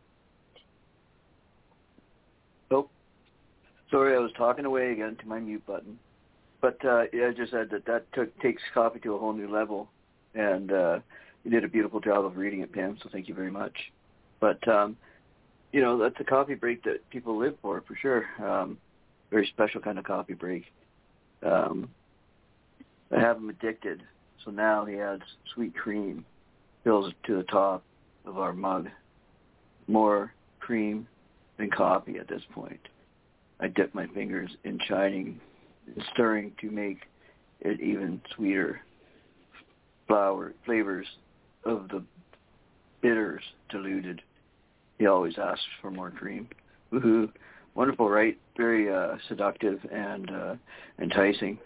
Oh, sorry, I was talking away again to my mute button. But I just said that takes coffee to a whole new level, and you did a beautiful job of reading it, Pam, so thank you very much. But, that's a coffee break that people live for sure. Very special kind of coffee break. I have him addicted, so now he adds sweet cream, fills it to the top of our mug. More cream than coffee at this point. I dip my fingers in shining, stirring to make it even sweeter. Flavors of the bitters diluted. He always asks for more cream. Woohoo. Wonderful, right? Very seductive and enticing.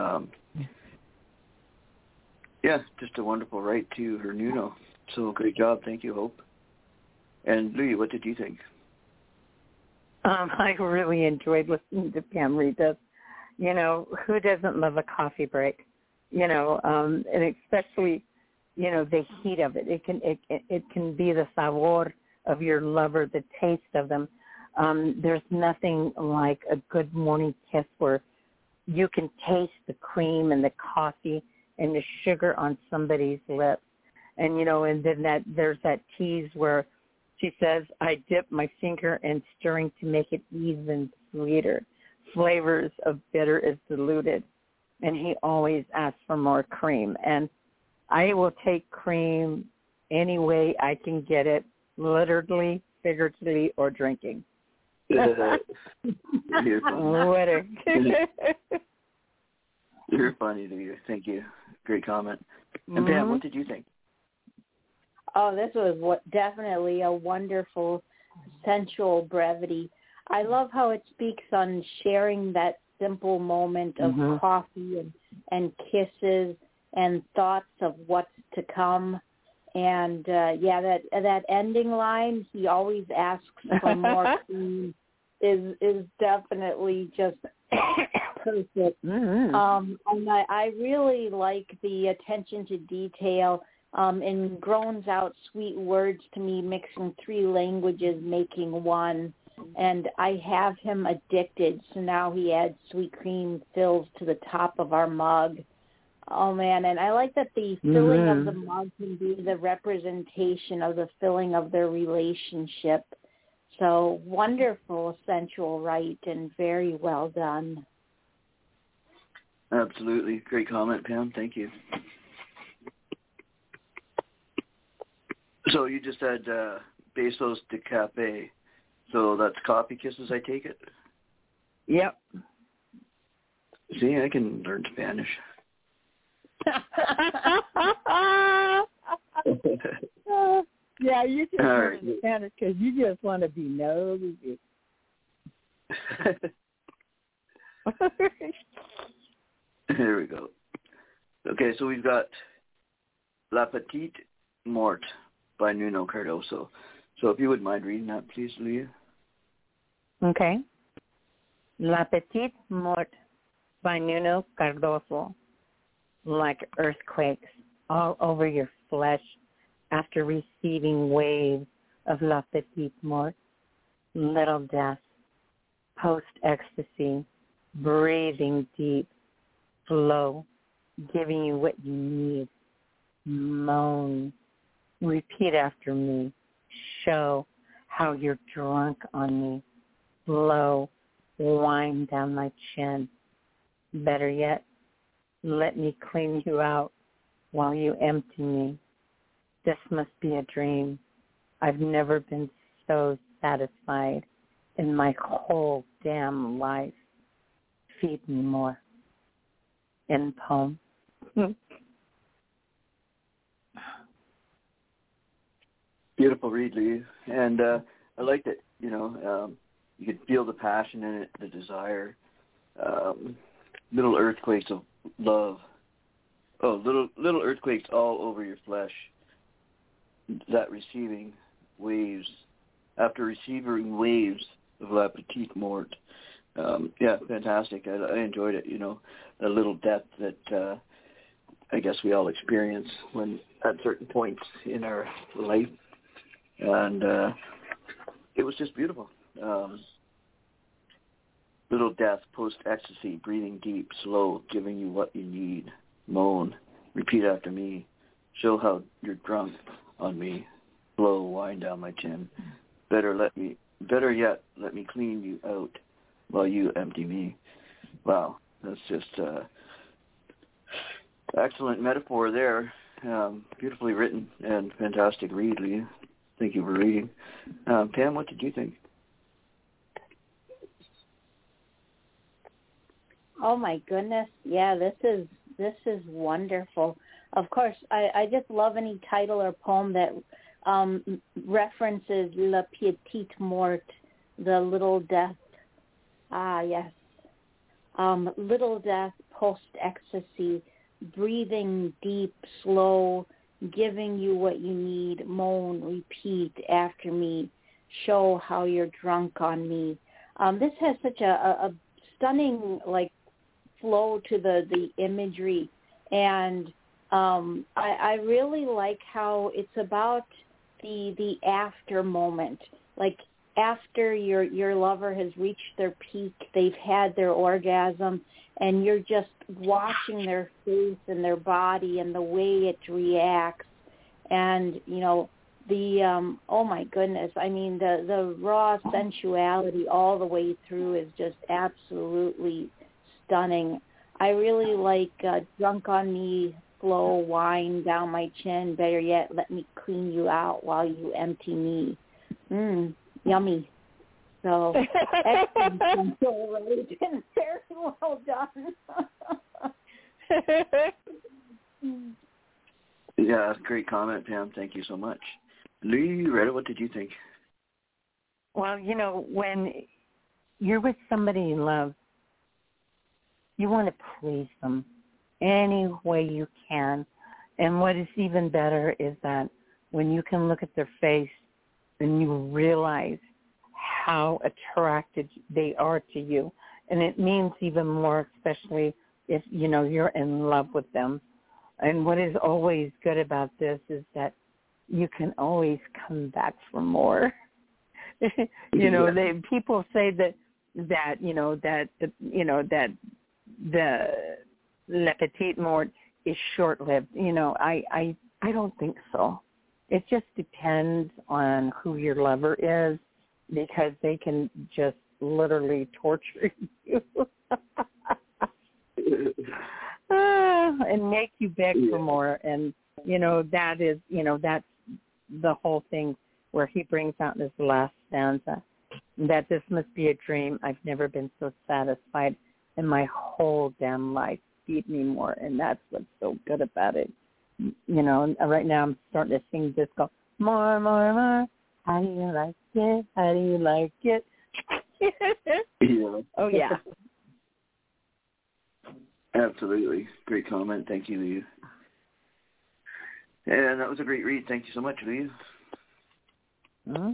Just a wonderful right to her Nuno. So great job. Thank you, Hope. And Louie, what did you think? I really enjoyed listening to Pam read this. You know, who doesn't love a coffee break? You know, and especially, the heat of it. It can be the sabor of your lover, the taste of them. There's nothing like a good morning kiss where you can taste the cream and the coffee and the sugar on somebody's lips. And, and then there's that tease where she says, I dip my finger in stirring to make it even sweeter. Flavors of bitter is diluted. And he always asks for more cream. And I will take cream any way I can get it, literally, figuratively, or drinking. You're funny, Louie. Thank you. Great comment. And Pam, what did you think? Oh, this was definitely a wonderful, sensual brevity. I love how it speaks on sharing that simple moment of coffee and kisses and thoughts of what's to come. And, that ending line, he always asks for more cream, is definitely just perfect. And I really like the attention to detail and groans out sweet words to me, mixing 3 languages, making one. And I have him addicted, so now he adds sweet cream fills to the top of our mug. Oh, man, and I like that the filling of the mug can be the representation of the filling of their relationship. So wonderful sensual rite and very well done. Absolutely. Great comment, Pam. Thank you. So you just had Besos de Café. So that's coffee kisses, I take it? Yep. See, I can learn Spanish. Yeah, you can All learn Spanish because you just want to be nosy. There we go. Okay, so we've got La Petite Morte by Nuno Cardoso. So if you would mind reading that, please, Leah. Okay. La Petite Morte by Nuno Cardoso. Like earthquakes all over your flesh after receiving waves of La Petite Morte, little death, post-ecstasy, breathing deep, flow, giving you what you need, moan, repeat after me, show how you're drunk on me, blow, wind down my chin. Better yet, let me clean you out while you empty me. This must be a dream. I've never been so satisfied in my whole damn life. Feed me more. End poem. Beautiful read, Lee. And I liked it. You know, you could feel the passion in it, the desire. Little earthquakes of love. Oh, little earthquakes all over your flesh. That receiving waves. After receiving waves of La Petite Morte. Yeah, fantastic. I enjoyed it. You know, a little depth that I guess we all experience when at certain points in our life. And it was just beautiful. Little death, post-ecstasy, breathing deep, slow, giving you what you need. Moan, repeat after me. Show how you're drunk on me. Blow, wind down my chin. Better yet, let me clean you out while you empty me. Wow, that's just excellent metaphor there. Beautifully written and fantastic read, Leah. Thank you for reading. Pam, what did you think? Oh my goodness. Yeah, this is wonderful. Of course, I just love any title or poem that references La Petite Morte, the little death. Ah, yes. Little death, post-ecstasy, breathing deep, slow, giving you what you need, moan, repeat after me, show how you're drunk on me. This has such a stunning, like, flow to the imagery, and I really like how it's about the after moment, like after your lover has reached their peak, they've had their orgasm, and you're just watching their face and their body and the way it reacts, and you know the oh my goodness, I mean the raw sensuality all the way through is just absolutely stunning. I really like drunk on me, flow, wine down my chin. Better yet, let me clean you out while you empty me. Yummy. So excellent, so right, and very well done. Yeah, great comment, Pam. Thank you so much. Lee, you read it. What did you think? Well, you know, when you're with somebody you love, you want to please them any way you can. And what is even better is that when you can look at their face and you realize how attracted they are to you. And it means even more, especially if, you know, you're in love with them. And what is always good about this is that you can always come back for more. People say that the Le Petit Mort is short-lived. I don't think so. It just depends on who your lover is, because they can just literally torture you and make you beg for more. And, that's the whole thing where he brings out in his last stanza, that this must be a dream. I've never been so satisfied in my whole damn life. Feed me more. And that's what's so good about it. Right now I'm starting to sing this, go, more, more, more. How do you like it? How do you like it? Yeah. Oh, yeah. Absolutely. Great comment. Thank you, Lee. And that was a great read. Thank you so much, Lee. Mm-hmm.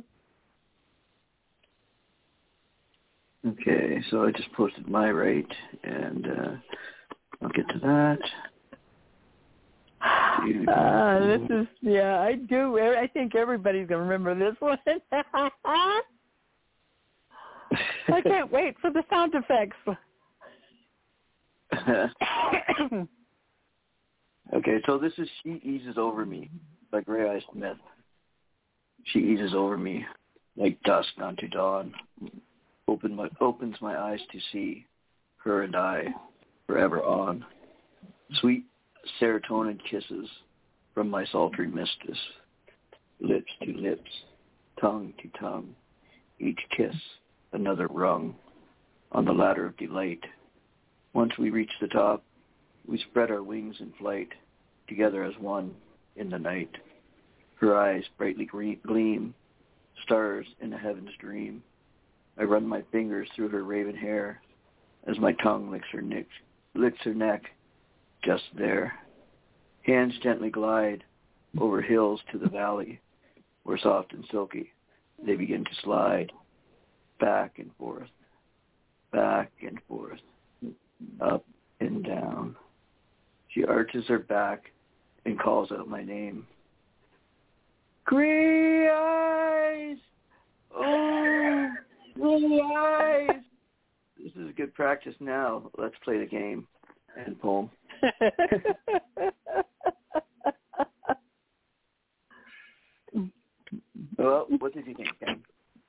Okay, so I just posted my rate, and I'll get to that. This is, I do. I think everybody's going to remember this one. I can't wait for the sound effects. Okay, so this is She Eases Over Me by Gray Eye Smith. She eases over me like dusk unto dawn, opens my eyes to see her and I forever on. Sweet serotonin kisses from my sultry mistress, lips to lips, tongue to tongue, each kiss another rung on the ladder of delight. Once we reach the top, we spread our wings in flight, together as one in the night. Her eyes brightly gleam, stars in a heaven's dream. I run my fingers through her raven hair as my tongue licks her neck, just there. Hands gently glide over hills to the valley, where soft and silky they begin to slide, back and forth, up and down. She arches her back and calls out my name. Gray eyes! Oh, gray eyes! This is good practice now. Let's play the game. And poem. Well, what did you think, Ken?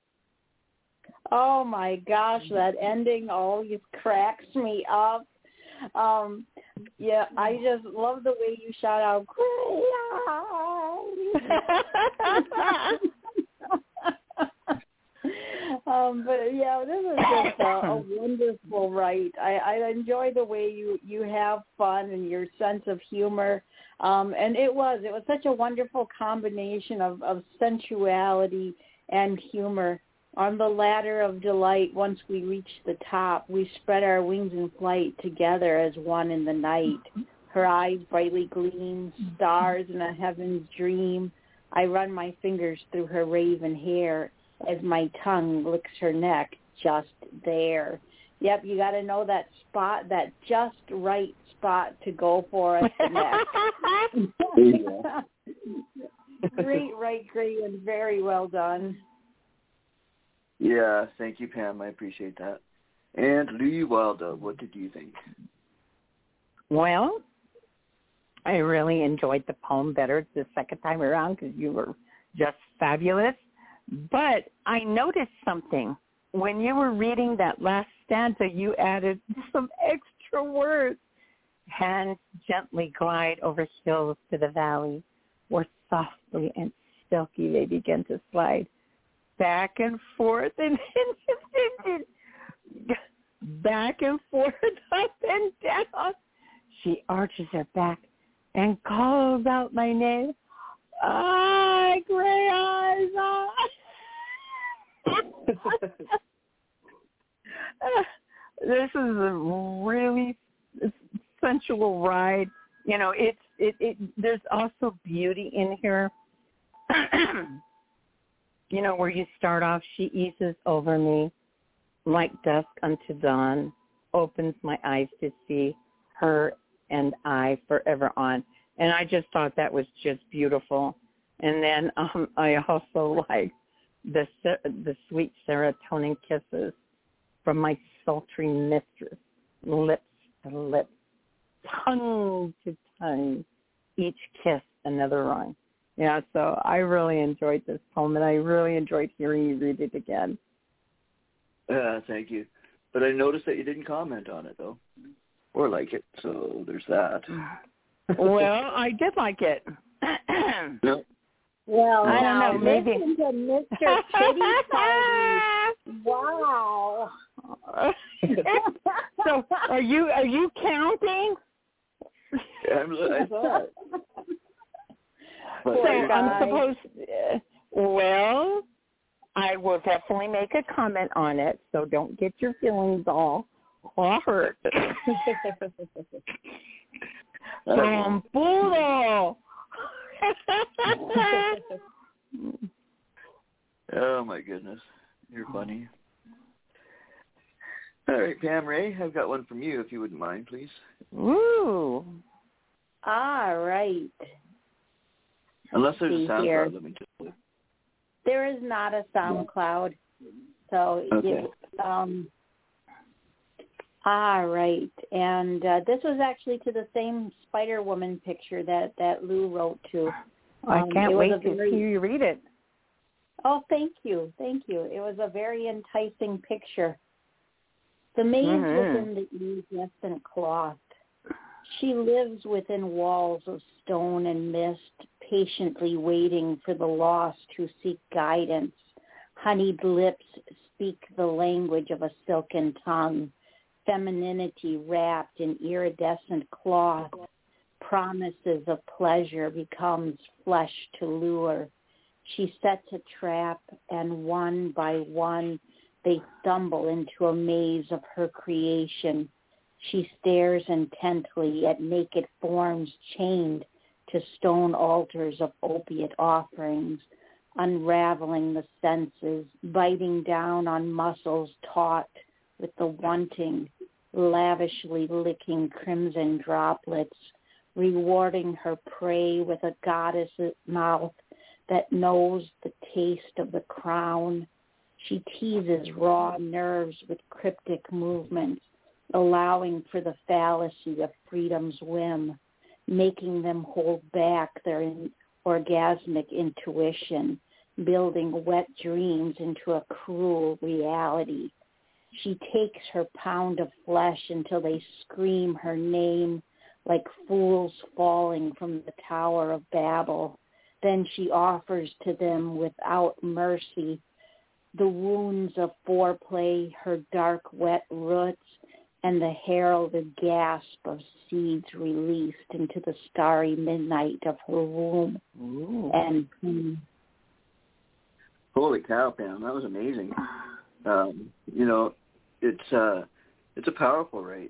Oh my gosh, that ending always cracks me up. I just love the way you shout out, "Gray eyes." But yeah, this is just a wonderful write. I enjoy the way you have fun and your sense of humor. And it was such a wonderful combination of sensuality and humor. On the ladder of delight, once we reach the top, we spread our wings in flight together as one in the night. Her eyes brightly gleam, stars in a heaven's dream. I run my fingers through her raven hair as my tongue licks her neck just there. Yep, you got to know that spot, that just right spot to go for at the neck. Great, and very well done. Yeah, thank you, Pam. I appreciate that. And Lee Wilder, what did you think? Well, I really enjoyed the poem better the second time around because you were just fabulous. But I noticed something. When you were reading that last stanza, you added some extra words. Hands gently glide over hills to the valley, where softly and silky they begin to slide. Back and forth and back and forth, up and down. She arches her back and calls out my name. Ah, gray eyes. Ah. This is a really sensual ride. You know, there's also beauty in here. You know, where you start off, she eases over me like dusk unto dawn, opens my eyes to see her and I forever on. And I just thought that was just beautiful. And then I also like the sweet serotonin kisses from my sultry mistress, lips to lips, tongue to tongue, each kiss another rhyme. Yeah, so I really enjoyed this poem, and I really enjoyed hearing you read it again. Thank you. But I noticed that you didn't comment on it, though, or like it, so there's that. Well, I did like it. No. Well, I don't know, maybe. Listen to Mr. Kitty Party. Wow. So are you counting? I thought. So I'm supposed. Well, I will definitely make a comment on it. So don't get your feelings all hurt. Bull. Oh my goodness, you're funny. All right, Pam Ray, I've got one from you, if you wouldn't mind, please. Ooh. All right. Unless there's a sound here. cloud, let me just look. There is not a SoundCloud, so okay. All right, and this was actually to the same Spider-Woman picture that Lou wrote to. I can't wait to hear you read it. Oh, thank you. It was a very enticing picture. The maid within the iridescent cloth. She lives within walls of stone and mist, patiently waiting for the lost who seek guidance. Honeyed lips speak the language of a silken tongue. Femininity wrapped in iridescent cloth. Promises of pleasure becomes flesh to lure. She sets a trap, and one by one they stumble into a maze of her creation. She stares intently at naked forms chained to stone altars of opiate offerings, unraveling the senses, biting down on muscles taut with the wanting, lavishly licking crimson droplets, rewarding her prey with a goddess's mouth that knows the taste of the crown. She teases raw nerves with cryptic movements, allowing for the fallacy of freedom's whim, making them hold back their orgasmic intuition, building wet dreams into a cruel reality. She takes her pound of flesh until they scream her name like fools falling from the Tower of Babel. Then she offers to them without mercy the wounds of foreplay, her dark, wet roots, and the heralded gasp of seeds released into the starry midnight of her womb. Ooh. And Holy cow, Pam, that was amazing. It's a powerful rite.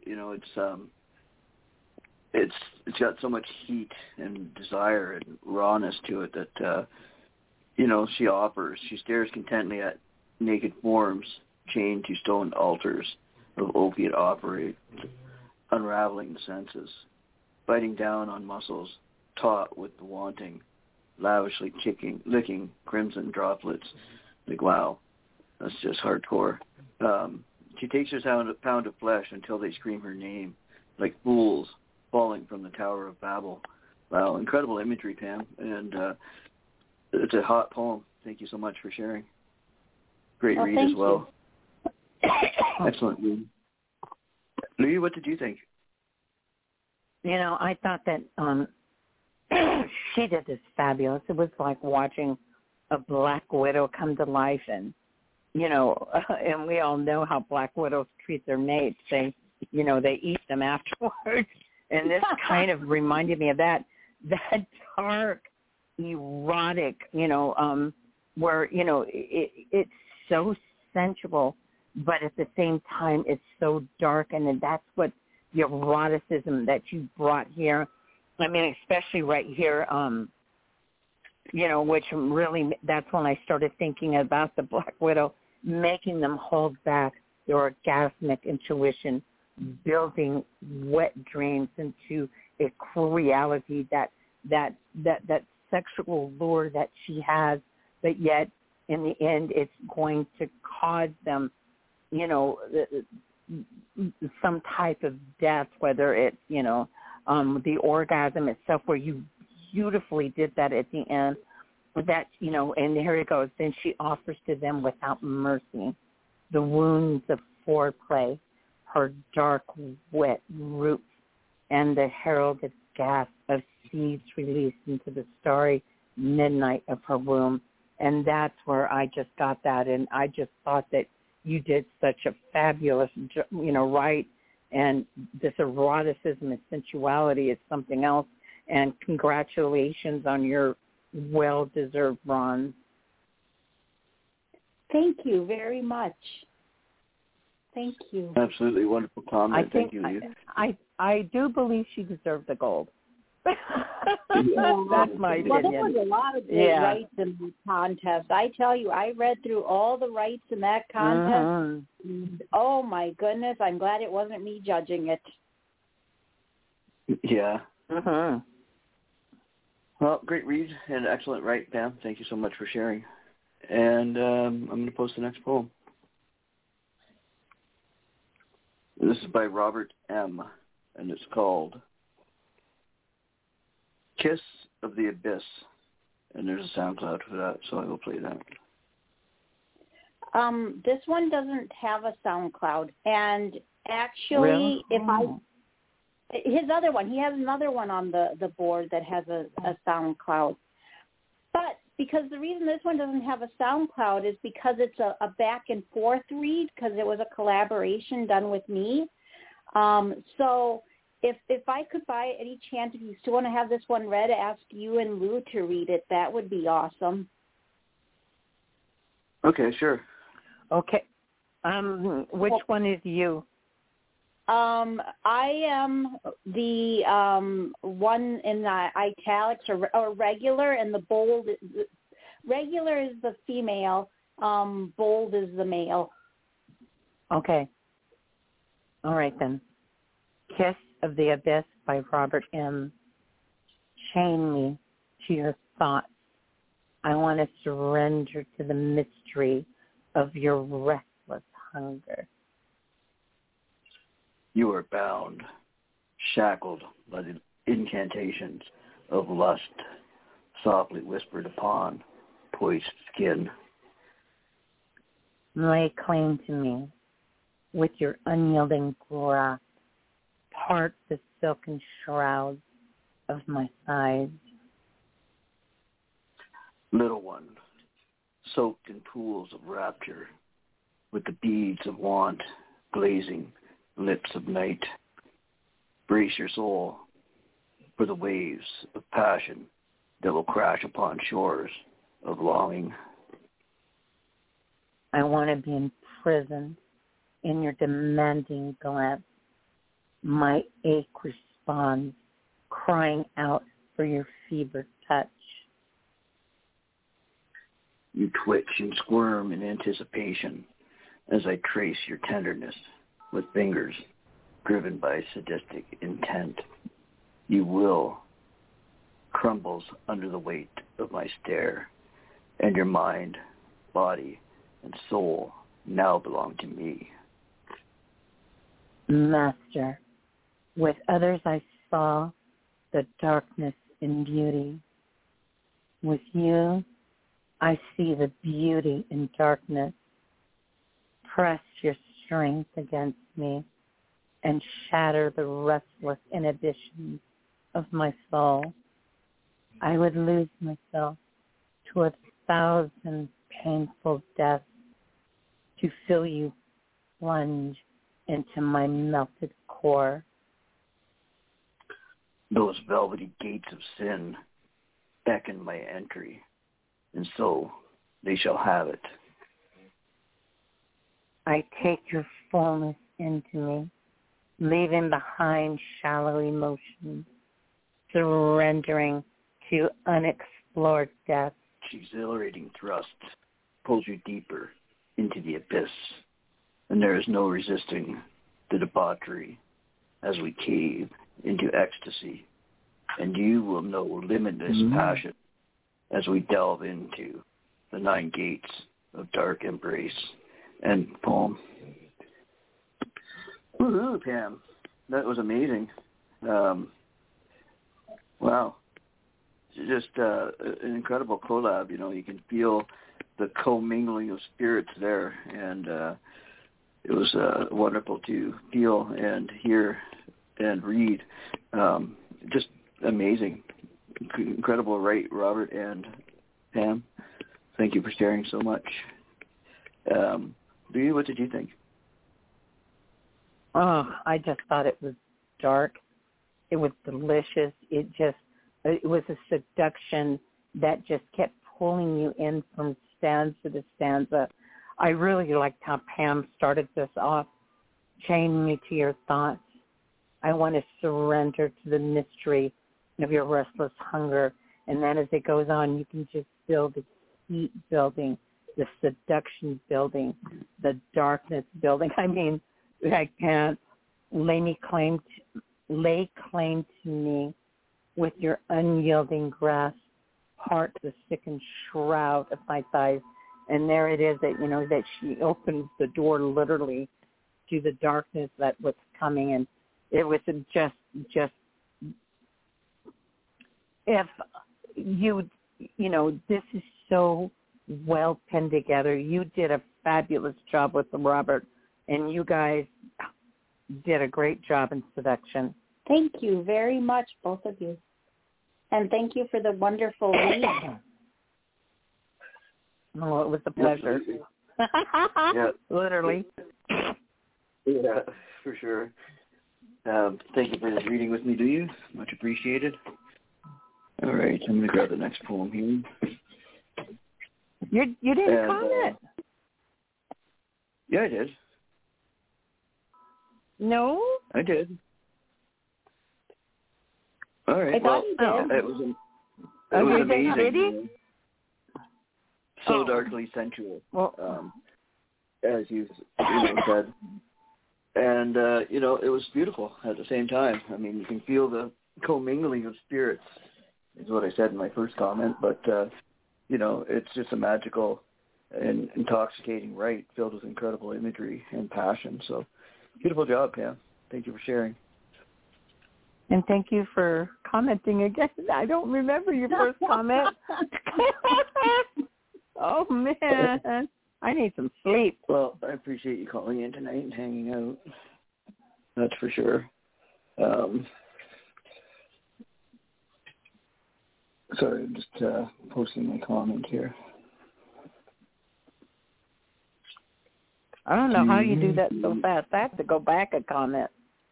It's got so much heat and desire and rawness to it that she offers. She stares contently at naked forms chained to stone altars of opiate operate, unraveling the senses, biting down on muscles taut with the wanting, lavishly licking crimson droplets. Like, wow, that's just hardcore. She takes her pound of flesh until they scream her name, like fools falling from the Tower of Babel. Wow, incredible imagery, Pam, and it's a hot poem. Thank you so much for sharing. Great read as well. Excellent read. Louis, what did you think? I thought that she did this fabulous. It was like watching a Black Widow come to life, and and we all know how Black Widows treat their mates. They eat them afterwards. And this kind of reminded me of that dark, erotic, where, it's so sensual, but at the same time it's so dark. And that's what the eroticism that you brought here. I mean, especially right here, which really, that's when I started thinking about the Black Widow, making them hold back their orgasmic intuition, building wet dreams into a reality, that sexual lure that she has, but yet in the end it's going to cause them, some type of death, whether it's, the orgasm itself, where you beautifully did that at the end. That, and here it goes. Then she offers to them without mercy the wounds of foreplay, her dark, wet roots, and the heralded gas of seeds released into the starry midnight of her womb. And that's where I just got that. And I just thought that you did such a fabulous, right. And this eroticism and sensuality is something else. And congratulations on your well-deserved bronze. Thank you very much. Thank you. Absolutely wonderful comment. Thank you. I do believe she deserved the gold. Yeah. That's my opinion. Well, there was a lot of great rights in the contest. I tell you, I read through all the rights in that contest. Oh, my goodness. I'm glad it wasn't me judging it. Yeah. Uh-huh. Well, great read and excellent right, Pam. Thank you so much for sharing. And I'm going to post the next poem. This is by Robert M., and it's called Kiss of the Abyss. And there's a SoundCloud for that, so I will play that. This one doesn't have a SoundCloud. And actually, really? His other one, he has another one on the board that has a SoundCloud. But because the reason this one doesn't have a SoundCloud is because it's a back and forth read, because it was a collaboration done with me. So if I could, by any chance, if you still want to have this one read, ask you and Lou to read it, that would be awesome. Okay, sure. Okay. Which one is you? I am the one in the italics or regular, and the bold. Regular is the female. Bold is the male. Okay. All right then. Kiss of the Abyss by Robert M. Chain me to your thoughts. I want to surrender to the mystery of your restless hunger. You are bound, shackled by the incantations of lust, softly whispered upon poised skin. Lay claim to me with your unyielding grasp. Part the silken shrouds of my thighs. Little one, soaked in pools of rapture, with the beads of want glazing lips of night, brace your soul for the waves of passion that will crash upon shores of longing. I want to be imprisoned in your demanding glance. My ache responds, crying out for your fevered touch. You twitch and squirm in anticipation as I trace your tenderness with fingers driven by sadistic intent. You will crumbles under the weight of my stare, and your mind, body, and soul now belong to me. Master, with others I saw the darkness in beauty. With you, I see the beauty in darkness. Press your strength against me and shatter the restless inhibitions of my soul. I would lose myself to 1,000 painful deaths to feel you plunge into my melted core. Those velvety gates of sin beckon my entry, and so they shall have it. I take your fullness into me, leaving behind shallow emotions, surrendering to unexplored depths. Exhilarating thrust pulls you deeper into the abyss, and there is no resisting the debauchery as we cave into ecstasy and you will know limitless passion as we delve into the 9 gates of dark embrace and poem. Woohoo, Pam. That was amazing. Wow. Just an incredible collab. You know, you can feel the commingling of spirits there, and it was wonderful to feel and hear and read. Just amazing. Incredible, right, Robert and Pam? Thank you for sharing so much. What did you think? Oh, I just thought it was dark. It was delicious. It was a seduction that just kept pulling you in from stanza to stanza. I really liked how Pam started this off. Chain me to your thoughts. I want to surrender to the mystery of your restless hunger. And then as it goes on, you can just feel the heat building, the seduction building, the darkness building. I mean, I can't lay claim to me with your unyielding grasp, part the sickened shroud of my thighs. And there it is that she opens the door literally to the darkness that was coming. And it was just if this is so well penned together. You did a fabulous job with Robert, and you guys did a great job in seduction. Thank you very much, both of you. And thank you for the wonderful read. Oh, it was a pleasure. Yeah. Literally. Yeah, for sure. Thank you for this reading with me, do you? Much appreciated. All right, I'm going to grab the next poem here. You didn't comment. Yeah, I did. No? I did. All right. I thought you did. It was amazing. So darkly sensual, as you said. And, it was beautiful at the same time. I mean, you can feel the commingling of spirits, is what I said in my first comment. But, it's just a magical and intoxicating rite filled with incredible imagery and passion. So, beautiful job, Pam. Thank you for sharing. And thank you for commenting again. I don't remember your first comment. Oh, man. I need some sleep. Well, I appreciate you calling in tonight and hanging out. That's for sure. Sorry, I'm just posting my comment here. I don't know how you do that so fast. I have to go back a comment.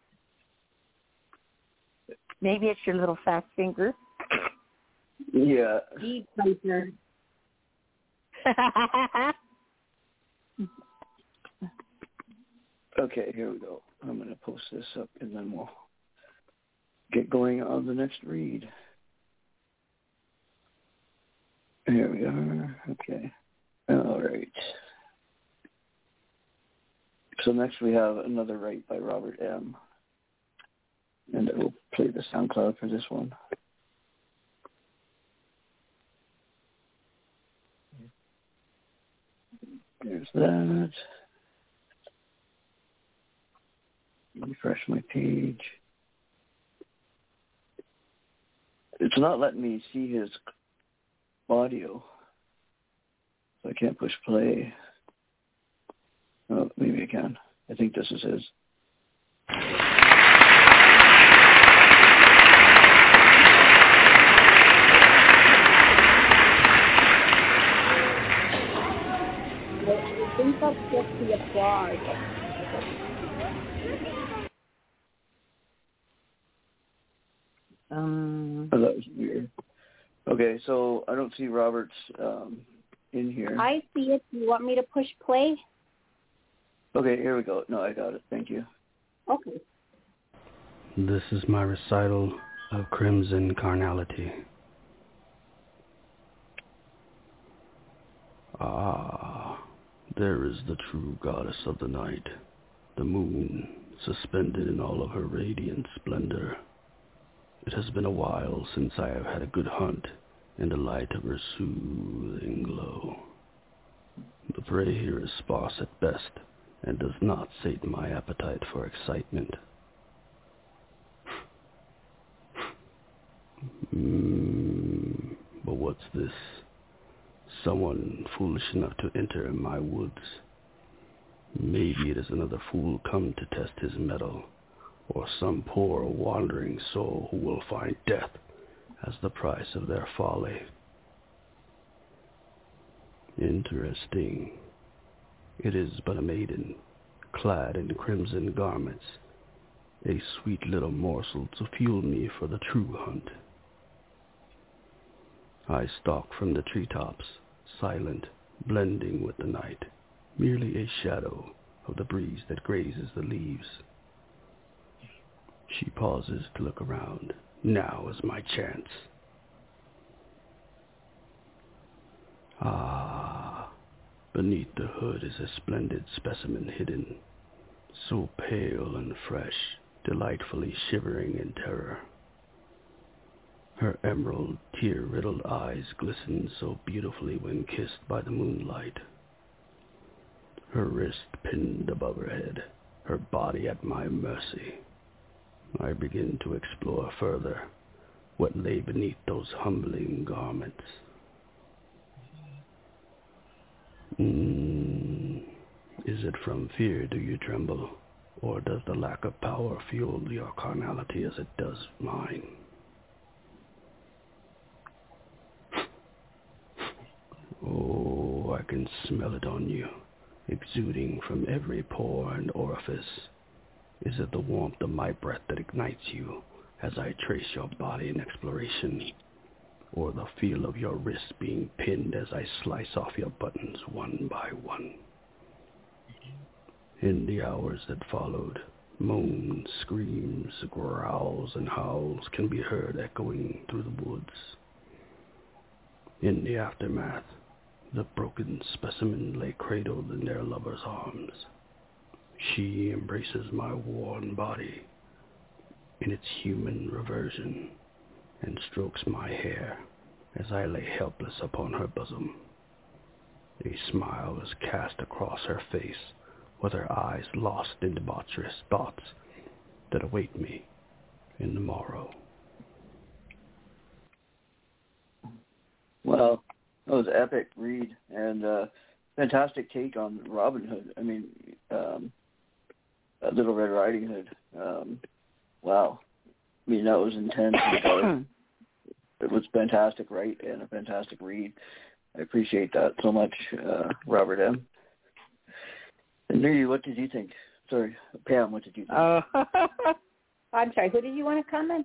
Maybe it's your little fast finger. Yeah. Deep finger. Okay, here we go. I'm going to post this up, and then we'll get going on the next read. Here we are. Okay. All right. So next we have another write by Robert M. And I will play the SoundCloud for this one. There's that. Refresh my page. It's not letting me see his audio, so I can't push play. Oh, maybe I can. I think this is his. I think that's just the applause. Oh, that was weird. Okay, so I don't see Robert's in here. I see it. You want me to push play? Okay, here we go. No, I got it. Thank you. Okay. This is my recital of Crimson Carnality. Ah, there is the true goddess of the night, the moon, suspended in all of her radiant splendor, It has been a while since I have had a good hunt in the light of her soothing glow. The prey here is sparse at best and does not sate my appetite for excitement. But what's this? Someone foolish enough to enter my woods. Maybe it is another fool come to test his mettle, or some poor wandering soul who will find death as the price of their folly. Interesting. It is but a maiden, clad in crimson garments, a sweet little morsel to fuel me for the true hunt. I stalk from the treetops, silent, blending with the night, merely a shadow of the breeze that grazes the leaves. She pauses to look around. Now is my chance. Ah, beneath the hood is a splendid specimen hidden, so pale and fresh, delightfully shivering in terror. Her emerald, tear-riddled eyes glisten so beautifully when kissed by the moonlight. Her wrist pinned above her head, her body at my mercy. I begin to explore further what lay beneath those humbling garments. Is it from fear do you tremble, or does the lack of power fuel your carnality as it does mine? Oh, I can smell it on you, exuding from every pore and orifice. Is it the warmth of my breath that ignites you as I trace your body in exploration, or the feel of your wrists being pinned as I slice off your buttons one by one? In the hours that followed, moans, screams, growls, and howls can be heard echoing through the woods. In the aftermath, the broken specimen lay cradled in their lover's arms. She embraces my worn body in its human reversion and strokes my hair as I lay helpless upon her bosom. A smile is cast across her face, with her eyes lost in debaucherous thoughts that await me in the morrow. Well, that was epic read and fantastic take on Robin Hood. I mean, Little Red Riding Hood. Wow. I mean, that was intense. It was fantastic, right? And a fantastic read. I appreciate that so much, Robert M. And Nuri, what did you think? Sorry, Pam, what did you think? I'm sorry, who did you want to comment?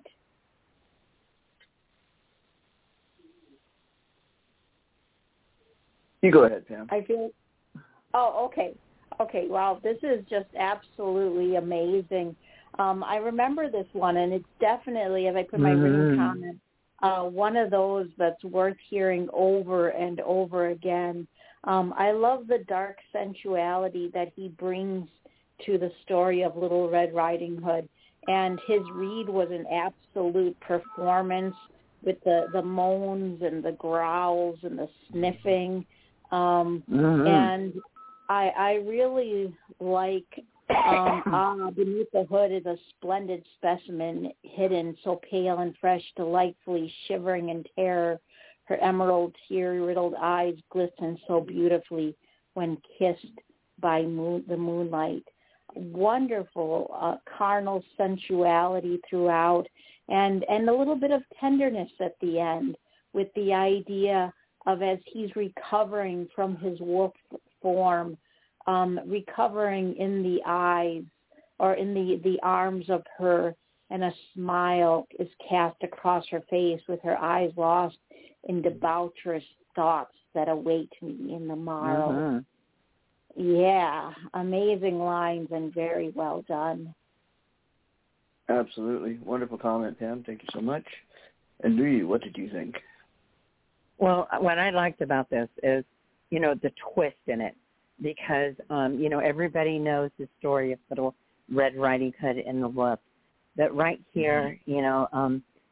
You go ahead, Pam. Okay. Okay, wow, this is just absolutely amazing. I remember this one, and it's definitely, as I put my written comment, one of those that's worth hearing over and over again. I love the dark sensuality that he brings to the story of Little Red Riding Hood, and his read was an absolute performance with the moans and the growls and the sniffing. And I really like beneath the hood is a splendid specimen hidden, so pale and fresh, delightfully shivering in terror. Her emerald tear-riddled eyes glisten so beautifully when kissed by the moonlight. Wonderful carnal sensuality throughout, and a little bit of tenderness at the end, with the idea of, as he's recovering from his wolf form, recovering in the eyes or in the arms of her, and a smile is cast across her face with her eyes lost in debaucherous thoughts that await me in the morrow. Yeah, amazing lines and very well done. Absolutely. Wonderful comment, Pam. Thank you so much. And Louie, what did you think? Well, what I liked about this is, the twist in it, because, everybody knows the story of Little Red Riding Hood and the Wolf. But right here,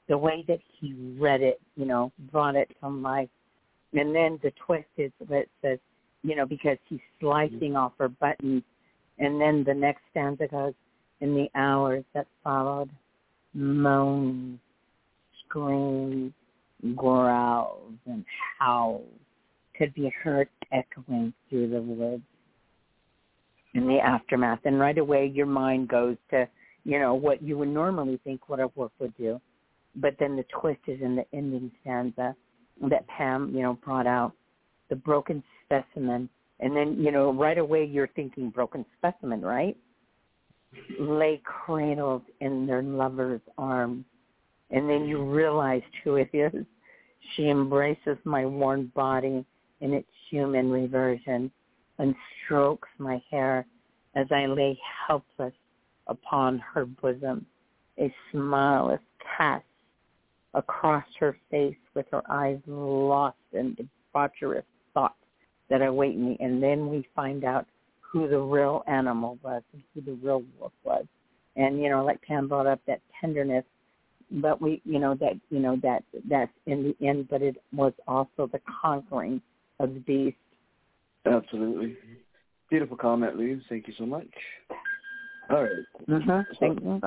the way that he read it, brought it to life. And then the twist is that it says, because he's slicing off her buttons. And then the next stanza goes, in the hours that followed, moans, screams, growls, and howls could be heard echoing through the woods in the aftermath. And right away your mind goes to, what you would normally think what a wolf would do. But then the twist is in the ending stanza that Pam, brought out, the broken specimen. And then, right away you're thinking broken specimen, right? Lay cradled in their lover's arms. And then you realize who it is. She embraces my worn body in its human reversion and strokes my hair as I lay helpless upon her bosom. A smile is cast across her face with her eyes lost in debaucherous thoughts that await me. And then we find out who the real animal was and who the real wolf was. And, like Pam brought up, that tenderness, but that's in the end, but it was also the conquering of the beast. Absolutely. Beautiful comment, Lou. Thank you so much. All right. Thank you.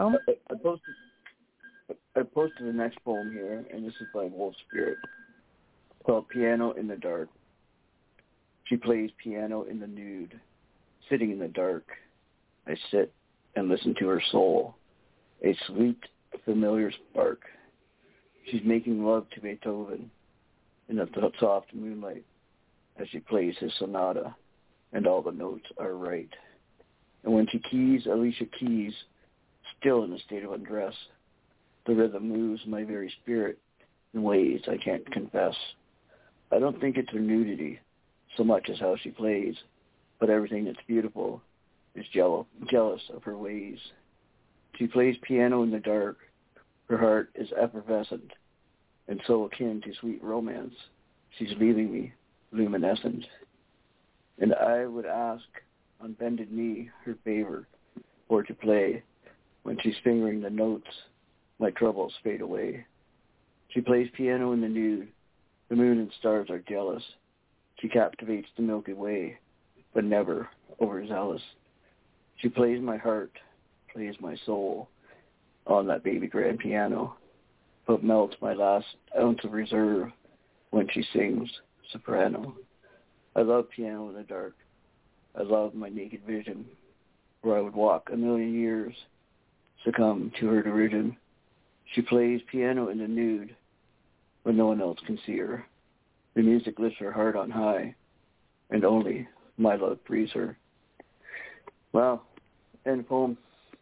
I posted the next poem here, and this is by Wolf Spirit, called Piano in the Dark. She plays piano in the nude. Sitting in the dark, I sit and listen to her soul, a sweet, familiar spark. She's making love to Beethoven in the soft moonlight as she plays his sonata, and all the notes are right. And when she keys, Alicia Keys, still in a state of undress, the rhythm moves my very spirit in ways I can't confess. I don't think it's her nudity so much as how she plays, but everything that's beautiful is jealous of her ways. She plays piano in the dark. Her heart is effervescent, and so akin to sweet romance, she's leaving me luminescent. And I would ask on bended knee her favor for to play. When she's fingering the notes, my troubles fade away. She plays piano in the nude. The moon and stars are jealous. She captivates the Milky Way, but never overzealous. She plays my heart, plays my soul on that baby grand piano, but melts my last ounce of reserve when she sings soprano. I love piano in the dark. I love my naked vision, where I would walk a million years, succumb to her derision. She plays piano in the nude, when no one else can see her. The music lifts her heart on high, and only my love frees her. Wow, end of poem.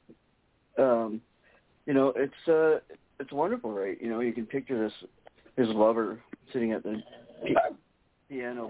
It's wonderful, right? You can picture his lover sitting at the piano.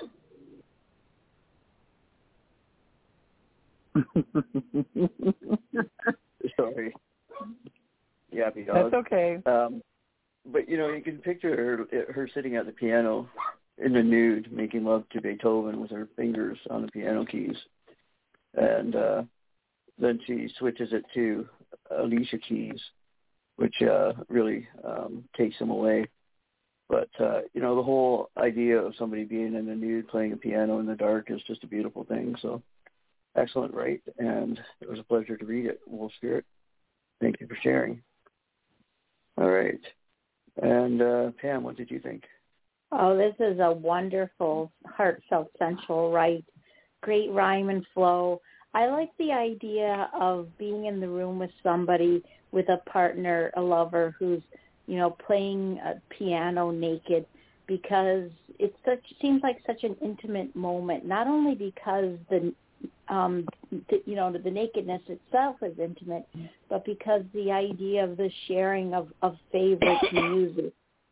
Sorry. Yappy dog. That's okay. But you can picture her sitting at the piano in the nude, making love to Beethoven with her fingers on the piano keys, and then she switches it to Alicia Keys, which really takes him away. But the whole idea of somebody being in the nude playing a piano in the dark is just a beautiful thing. So excellent, right? And it was a pleasure to read it, Wolf Spirit. Thank you for sharing. All right. And Pam, what did you think? Oh, this is a wonderful, heartfelt, sensual, right? Great rhyme and flow. I like the idea of being in the room with somebody, with a partner, a lover who's, playing a piano naked, because it seems like such an intimate moment. Not only because the nakedness itself is intimate, but because the idea of the sharing of favorite music.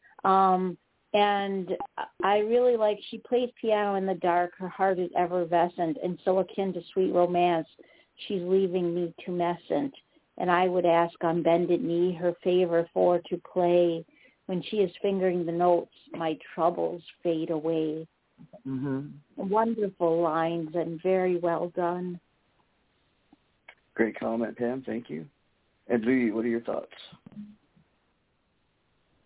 And I really like, she plays piano in the dark. Her heart is effervescent and so akin to sweet romance. She's leaving me tumescent. And I would ask on bended knee her favor for to play. When she is fingering the notes, my troubles fade away. Mm-hmm. Wonderful lines and very well done. Great comment, Pam. Thank you. And Lee, what are your thoughts?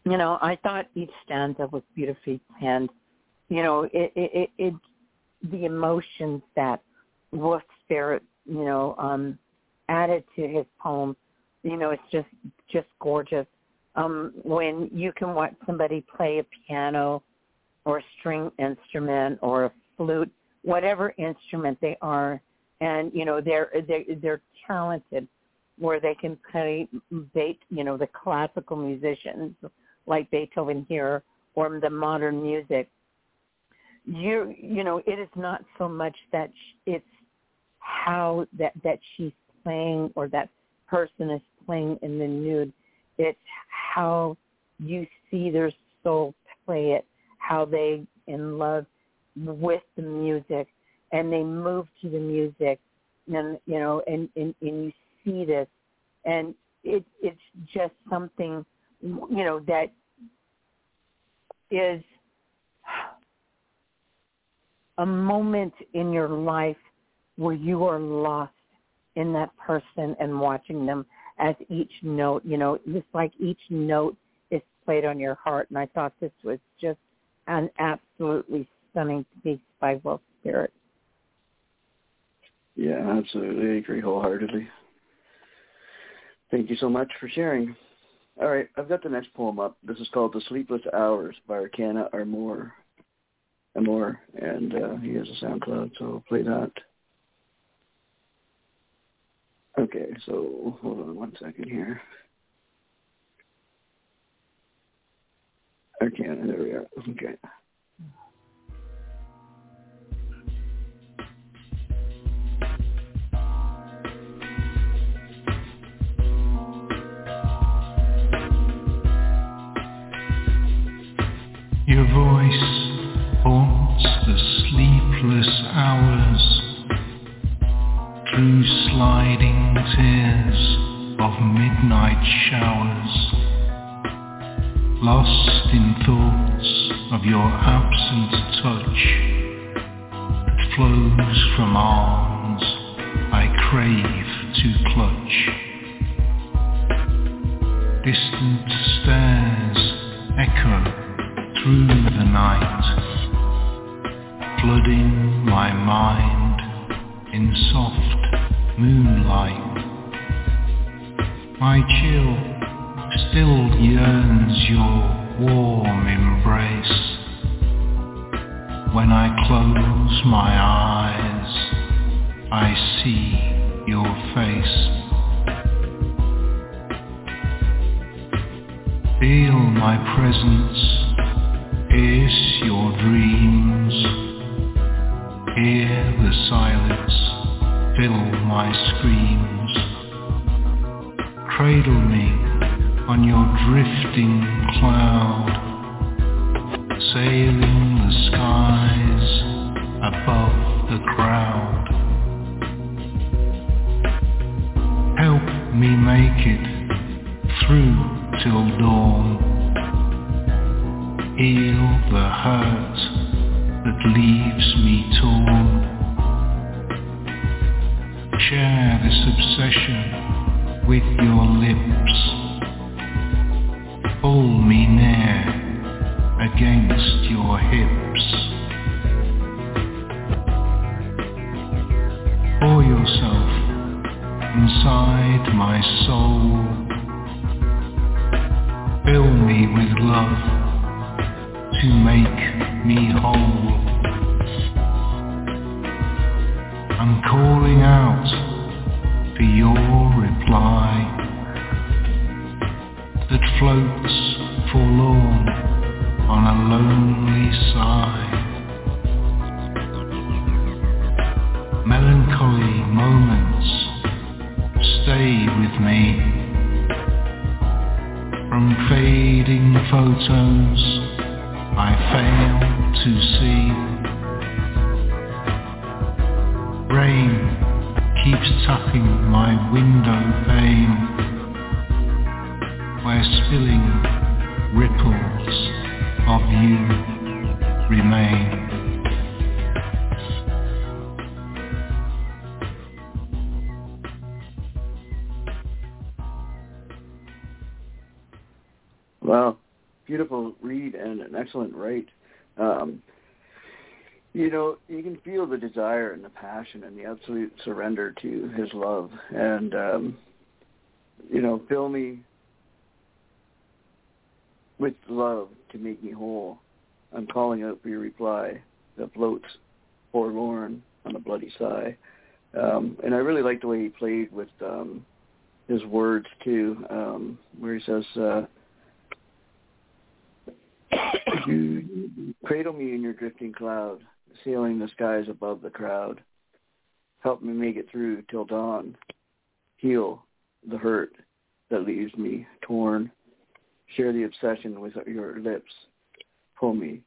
I thought each stanza was beautifully penned. It the emotions that Wolf Spirit, added to his poem, it's just gorgeous. When you can watch somebody play a piano or a string instrument or a flute, whatever instrument they are, and they're talented, where they can play, the classical musicians like Beethoven here, or the modern music. It is not so much that it's how that she's playing or that person is playing in the nude. It's how you see their soul play it, how they in love with the music, and they move to the music, and you see this, and it's just something, that is a moment in your life where you are lost in that person and watching them as each note, it's like each note is played on your heart. And I thought this was just an absolutely stunning piece by Wolf Spirit. Yeah, absolutely. I agree wholeheartedly. Thank you so much for sharing. All right, I've got the next poem up. This is called The Sleepless Hours by Arcana Amor, and he has a SoundCloud, so I'll play that. Okay, so hold on 1 second here. Arcana, there we are. Okay. Your voice haunts the sleepless hours through sliding tears of midnight showers, lost in thoughts of your absent touch that flows from arms I crave to clutch. Distant stares echo through the night, flooding my mind in soft moonlight. My chill still yearns your warm embrace. When I close my eyes, I see your face. Feel my presence, pierce your dreams. Hear the silence fill my screams. Cradle me on your drifting cloud, sailing the skies above the crowd. Help me make it through till dawn. Heal the hurt that leaves me torn. Share this obsession with your lips. Pull me near against your hips. Pour yourself inside my soul. Fill me with love to make me whole. I'm calling out for your reply that floats forlorn on a lonely sigh. Melancholy moments stay with me. From fading photos I fail to see. Rain keeps tapping my window pane, where spilling ripples of you remain. Wow, beautiful read and an excellent write. You can feel the desire and the passion and the absolute surrender to his love. And, fill me with love to make me whole. I'm calling out for your reply that floats forlorn on a bloody sigh. And I really like the way he played with his words, too, where he says, you cradle me in your drifting cloud, sailing the skies above the crowd. Help me make it through till dawn. Heal the hurt that leaves me torn. Share the obsession with your lips. Pull me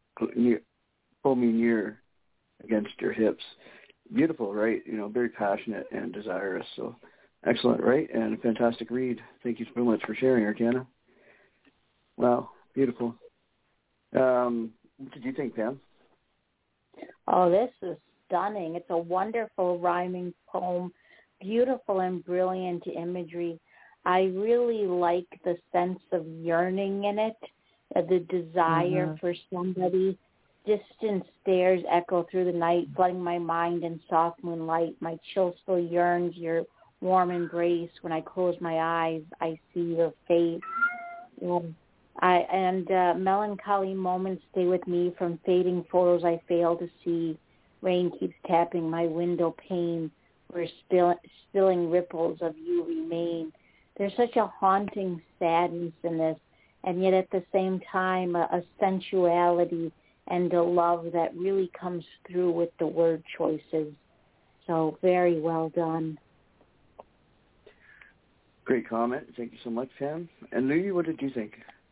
near against your hips. Beautiful, right? Very passionate and desirous. So excellent, right? And a fantastic read. Thank you so much for sharing, Arcana. Wow, beautiful. What did you think, Pam? Oh, this is stunning. It's a wonderful rhyming poem, beautiful and brilliant imagery. I really like the sense of yearning in it, the desire for somebody. Distant stares echo through the night, flooding my mind in soft moonlight. My chill still yearns your warm embrace. When I close my eyes, I see your face. Melancholy moments stay with me. From fading photos I fail to see. Rain keeps tapping my window pane, where spilling ripples of you remain. There's such a haunting sadness in this, and yet at the same time a sensuality and a love that really comes through with the word choices. So very well done. Great comment. Thank you so much, Pam. And Louie, what did you think?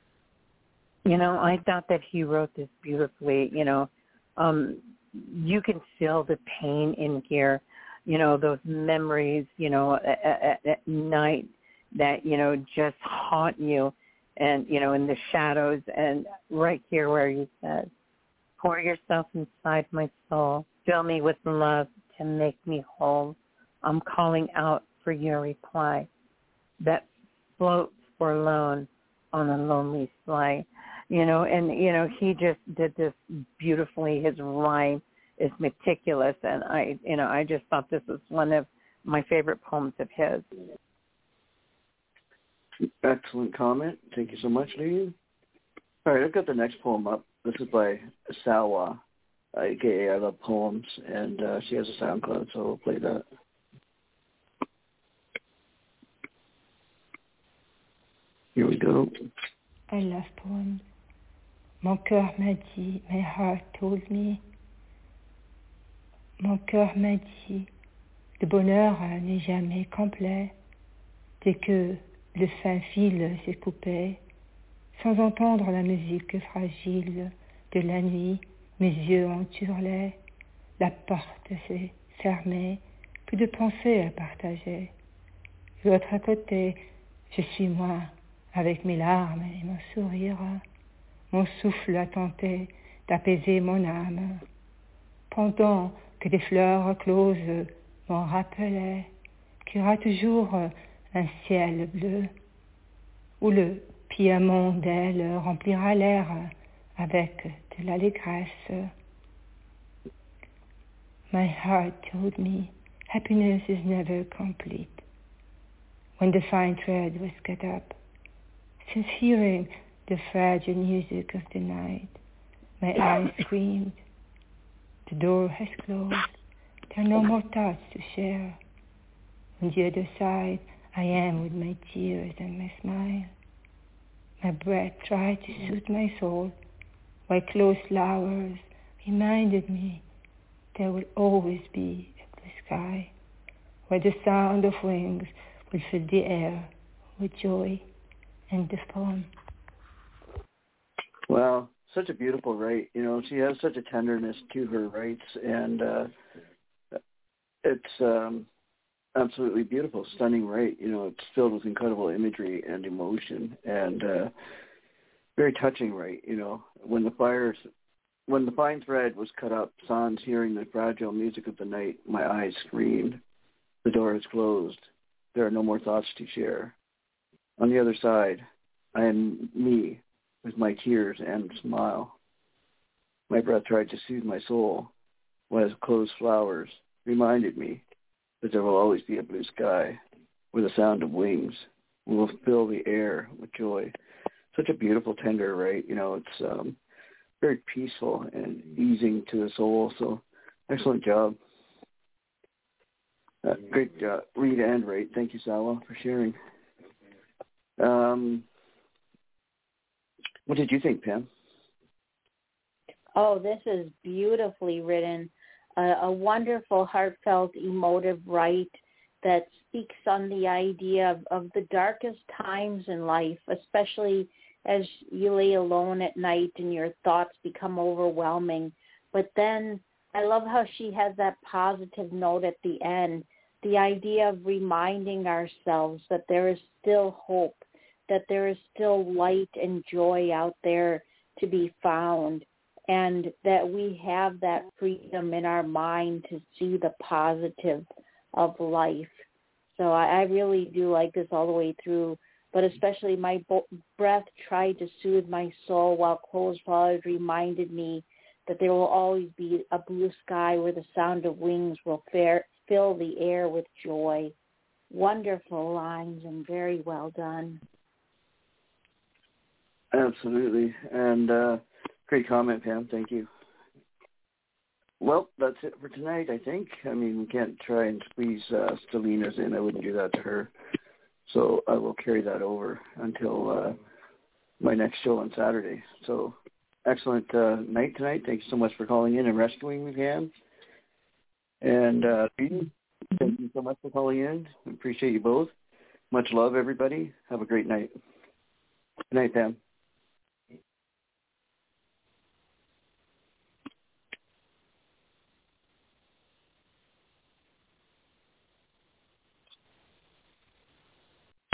I thought that he wrote this beautifully. You can feel the pain in here, those memories, at night that, just haunt you and, in the shadows. And right here where you said, pour yourself inside my soul, fill me with love to make me whole. I'm calling out for your reply that floats forlorn on a lonely sleigh. He just did this beautifully. His rhyme is meticulous, and I just thought this was one of my favorite poems of his. Excellent comment. Thank you so much, Lee. All right, I've got the next poem up. This is by Salwa, a.k.a. I Love Poems, and she has a SoundCloud, so we'll play that. Here we go. I love poems. Mon cœur m'a dit, my heart told me. Mon cœur m'a dit, le bonheur n'est jamais complet. Dès que le fin fil s'est coupé, sans entendre la musique fragile de la nuit, mes yeux ont hurlé. La porte s'est fermée, plus de pensées à partager. De l'autre côté, je suis moi, avec mes larmes et mon sourire. Mon souffle a tenté d'apaiser mon âme, pendant que des fleurs closes m'en rappelaient qu'il y aura toujours un ciel bleu, où le piémont d'ailes remplira l'air avec de l'allégresse. My heart told me happiness is never complete. When the fine thread was cut up, since hearing the fragile music of the night, my eyes screamed. The door has closed. There are no more thoughts to share. On the other side, I am with my tears and my smile. My breath tried to soothe my soul, while closed flowers reminded me there will always be a blue sky, where the sound of wings will fill the air with joy. End of poem. Wow, such a beautiful write. She has such a tenderness to her writes, and it's absolutely beautiful, stunning write. It's filled with incredible imagery and emotion, and very touching write. When the fine thread was cut up, sans hearing the fragile music of the night, my eyes screamed. The door is closed. There are no more thoughts to share. On the other side, I am me, with my tears and smile. My breath tried to soothe my soul, while closed flowers reminded me that there will always be a blue sky where the sound of wings will fill the air with joy. Such a beautiful, tender, right? It's very peaceful and easing to the soul. So excellent job. Great job, read and rate. Thank you, Sawa, for sharing. What did you think, Pam? Oh, this is beautifully written. A wonderful, heartfelt, emotive write that speaks on the idea of the darkest times in life, especially as you lay alone at night and your thoughts become overwhelming. But then I love how she has that positive note at the end, the idea of reminding ourselves that there is still hope, that there is still light and joy out there to be found, and that we have that freedom in our mind to see the positive of life. So I really do like this all the way through, but especially my breath tried to soothe my soul while closed flowers reminded me that there will always be a blue sky where the sound of wings will fill the air with joy. Wonderful lines and very well done. Absolutely. And great comment, Pam. Thank you. Well, that's it for tonight, I think. I mean, we can't try and squeeze Stelina's in. I wouldn't do that to her. So I will carry that over until my next show on Saturday. So excellent night tonight. Thanks so much for calling in and rescuing me, Pam. And Pete, thank you so much for calling in. I appreciate you both. Much love, everybody. Have a great night. Good night, Pam.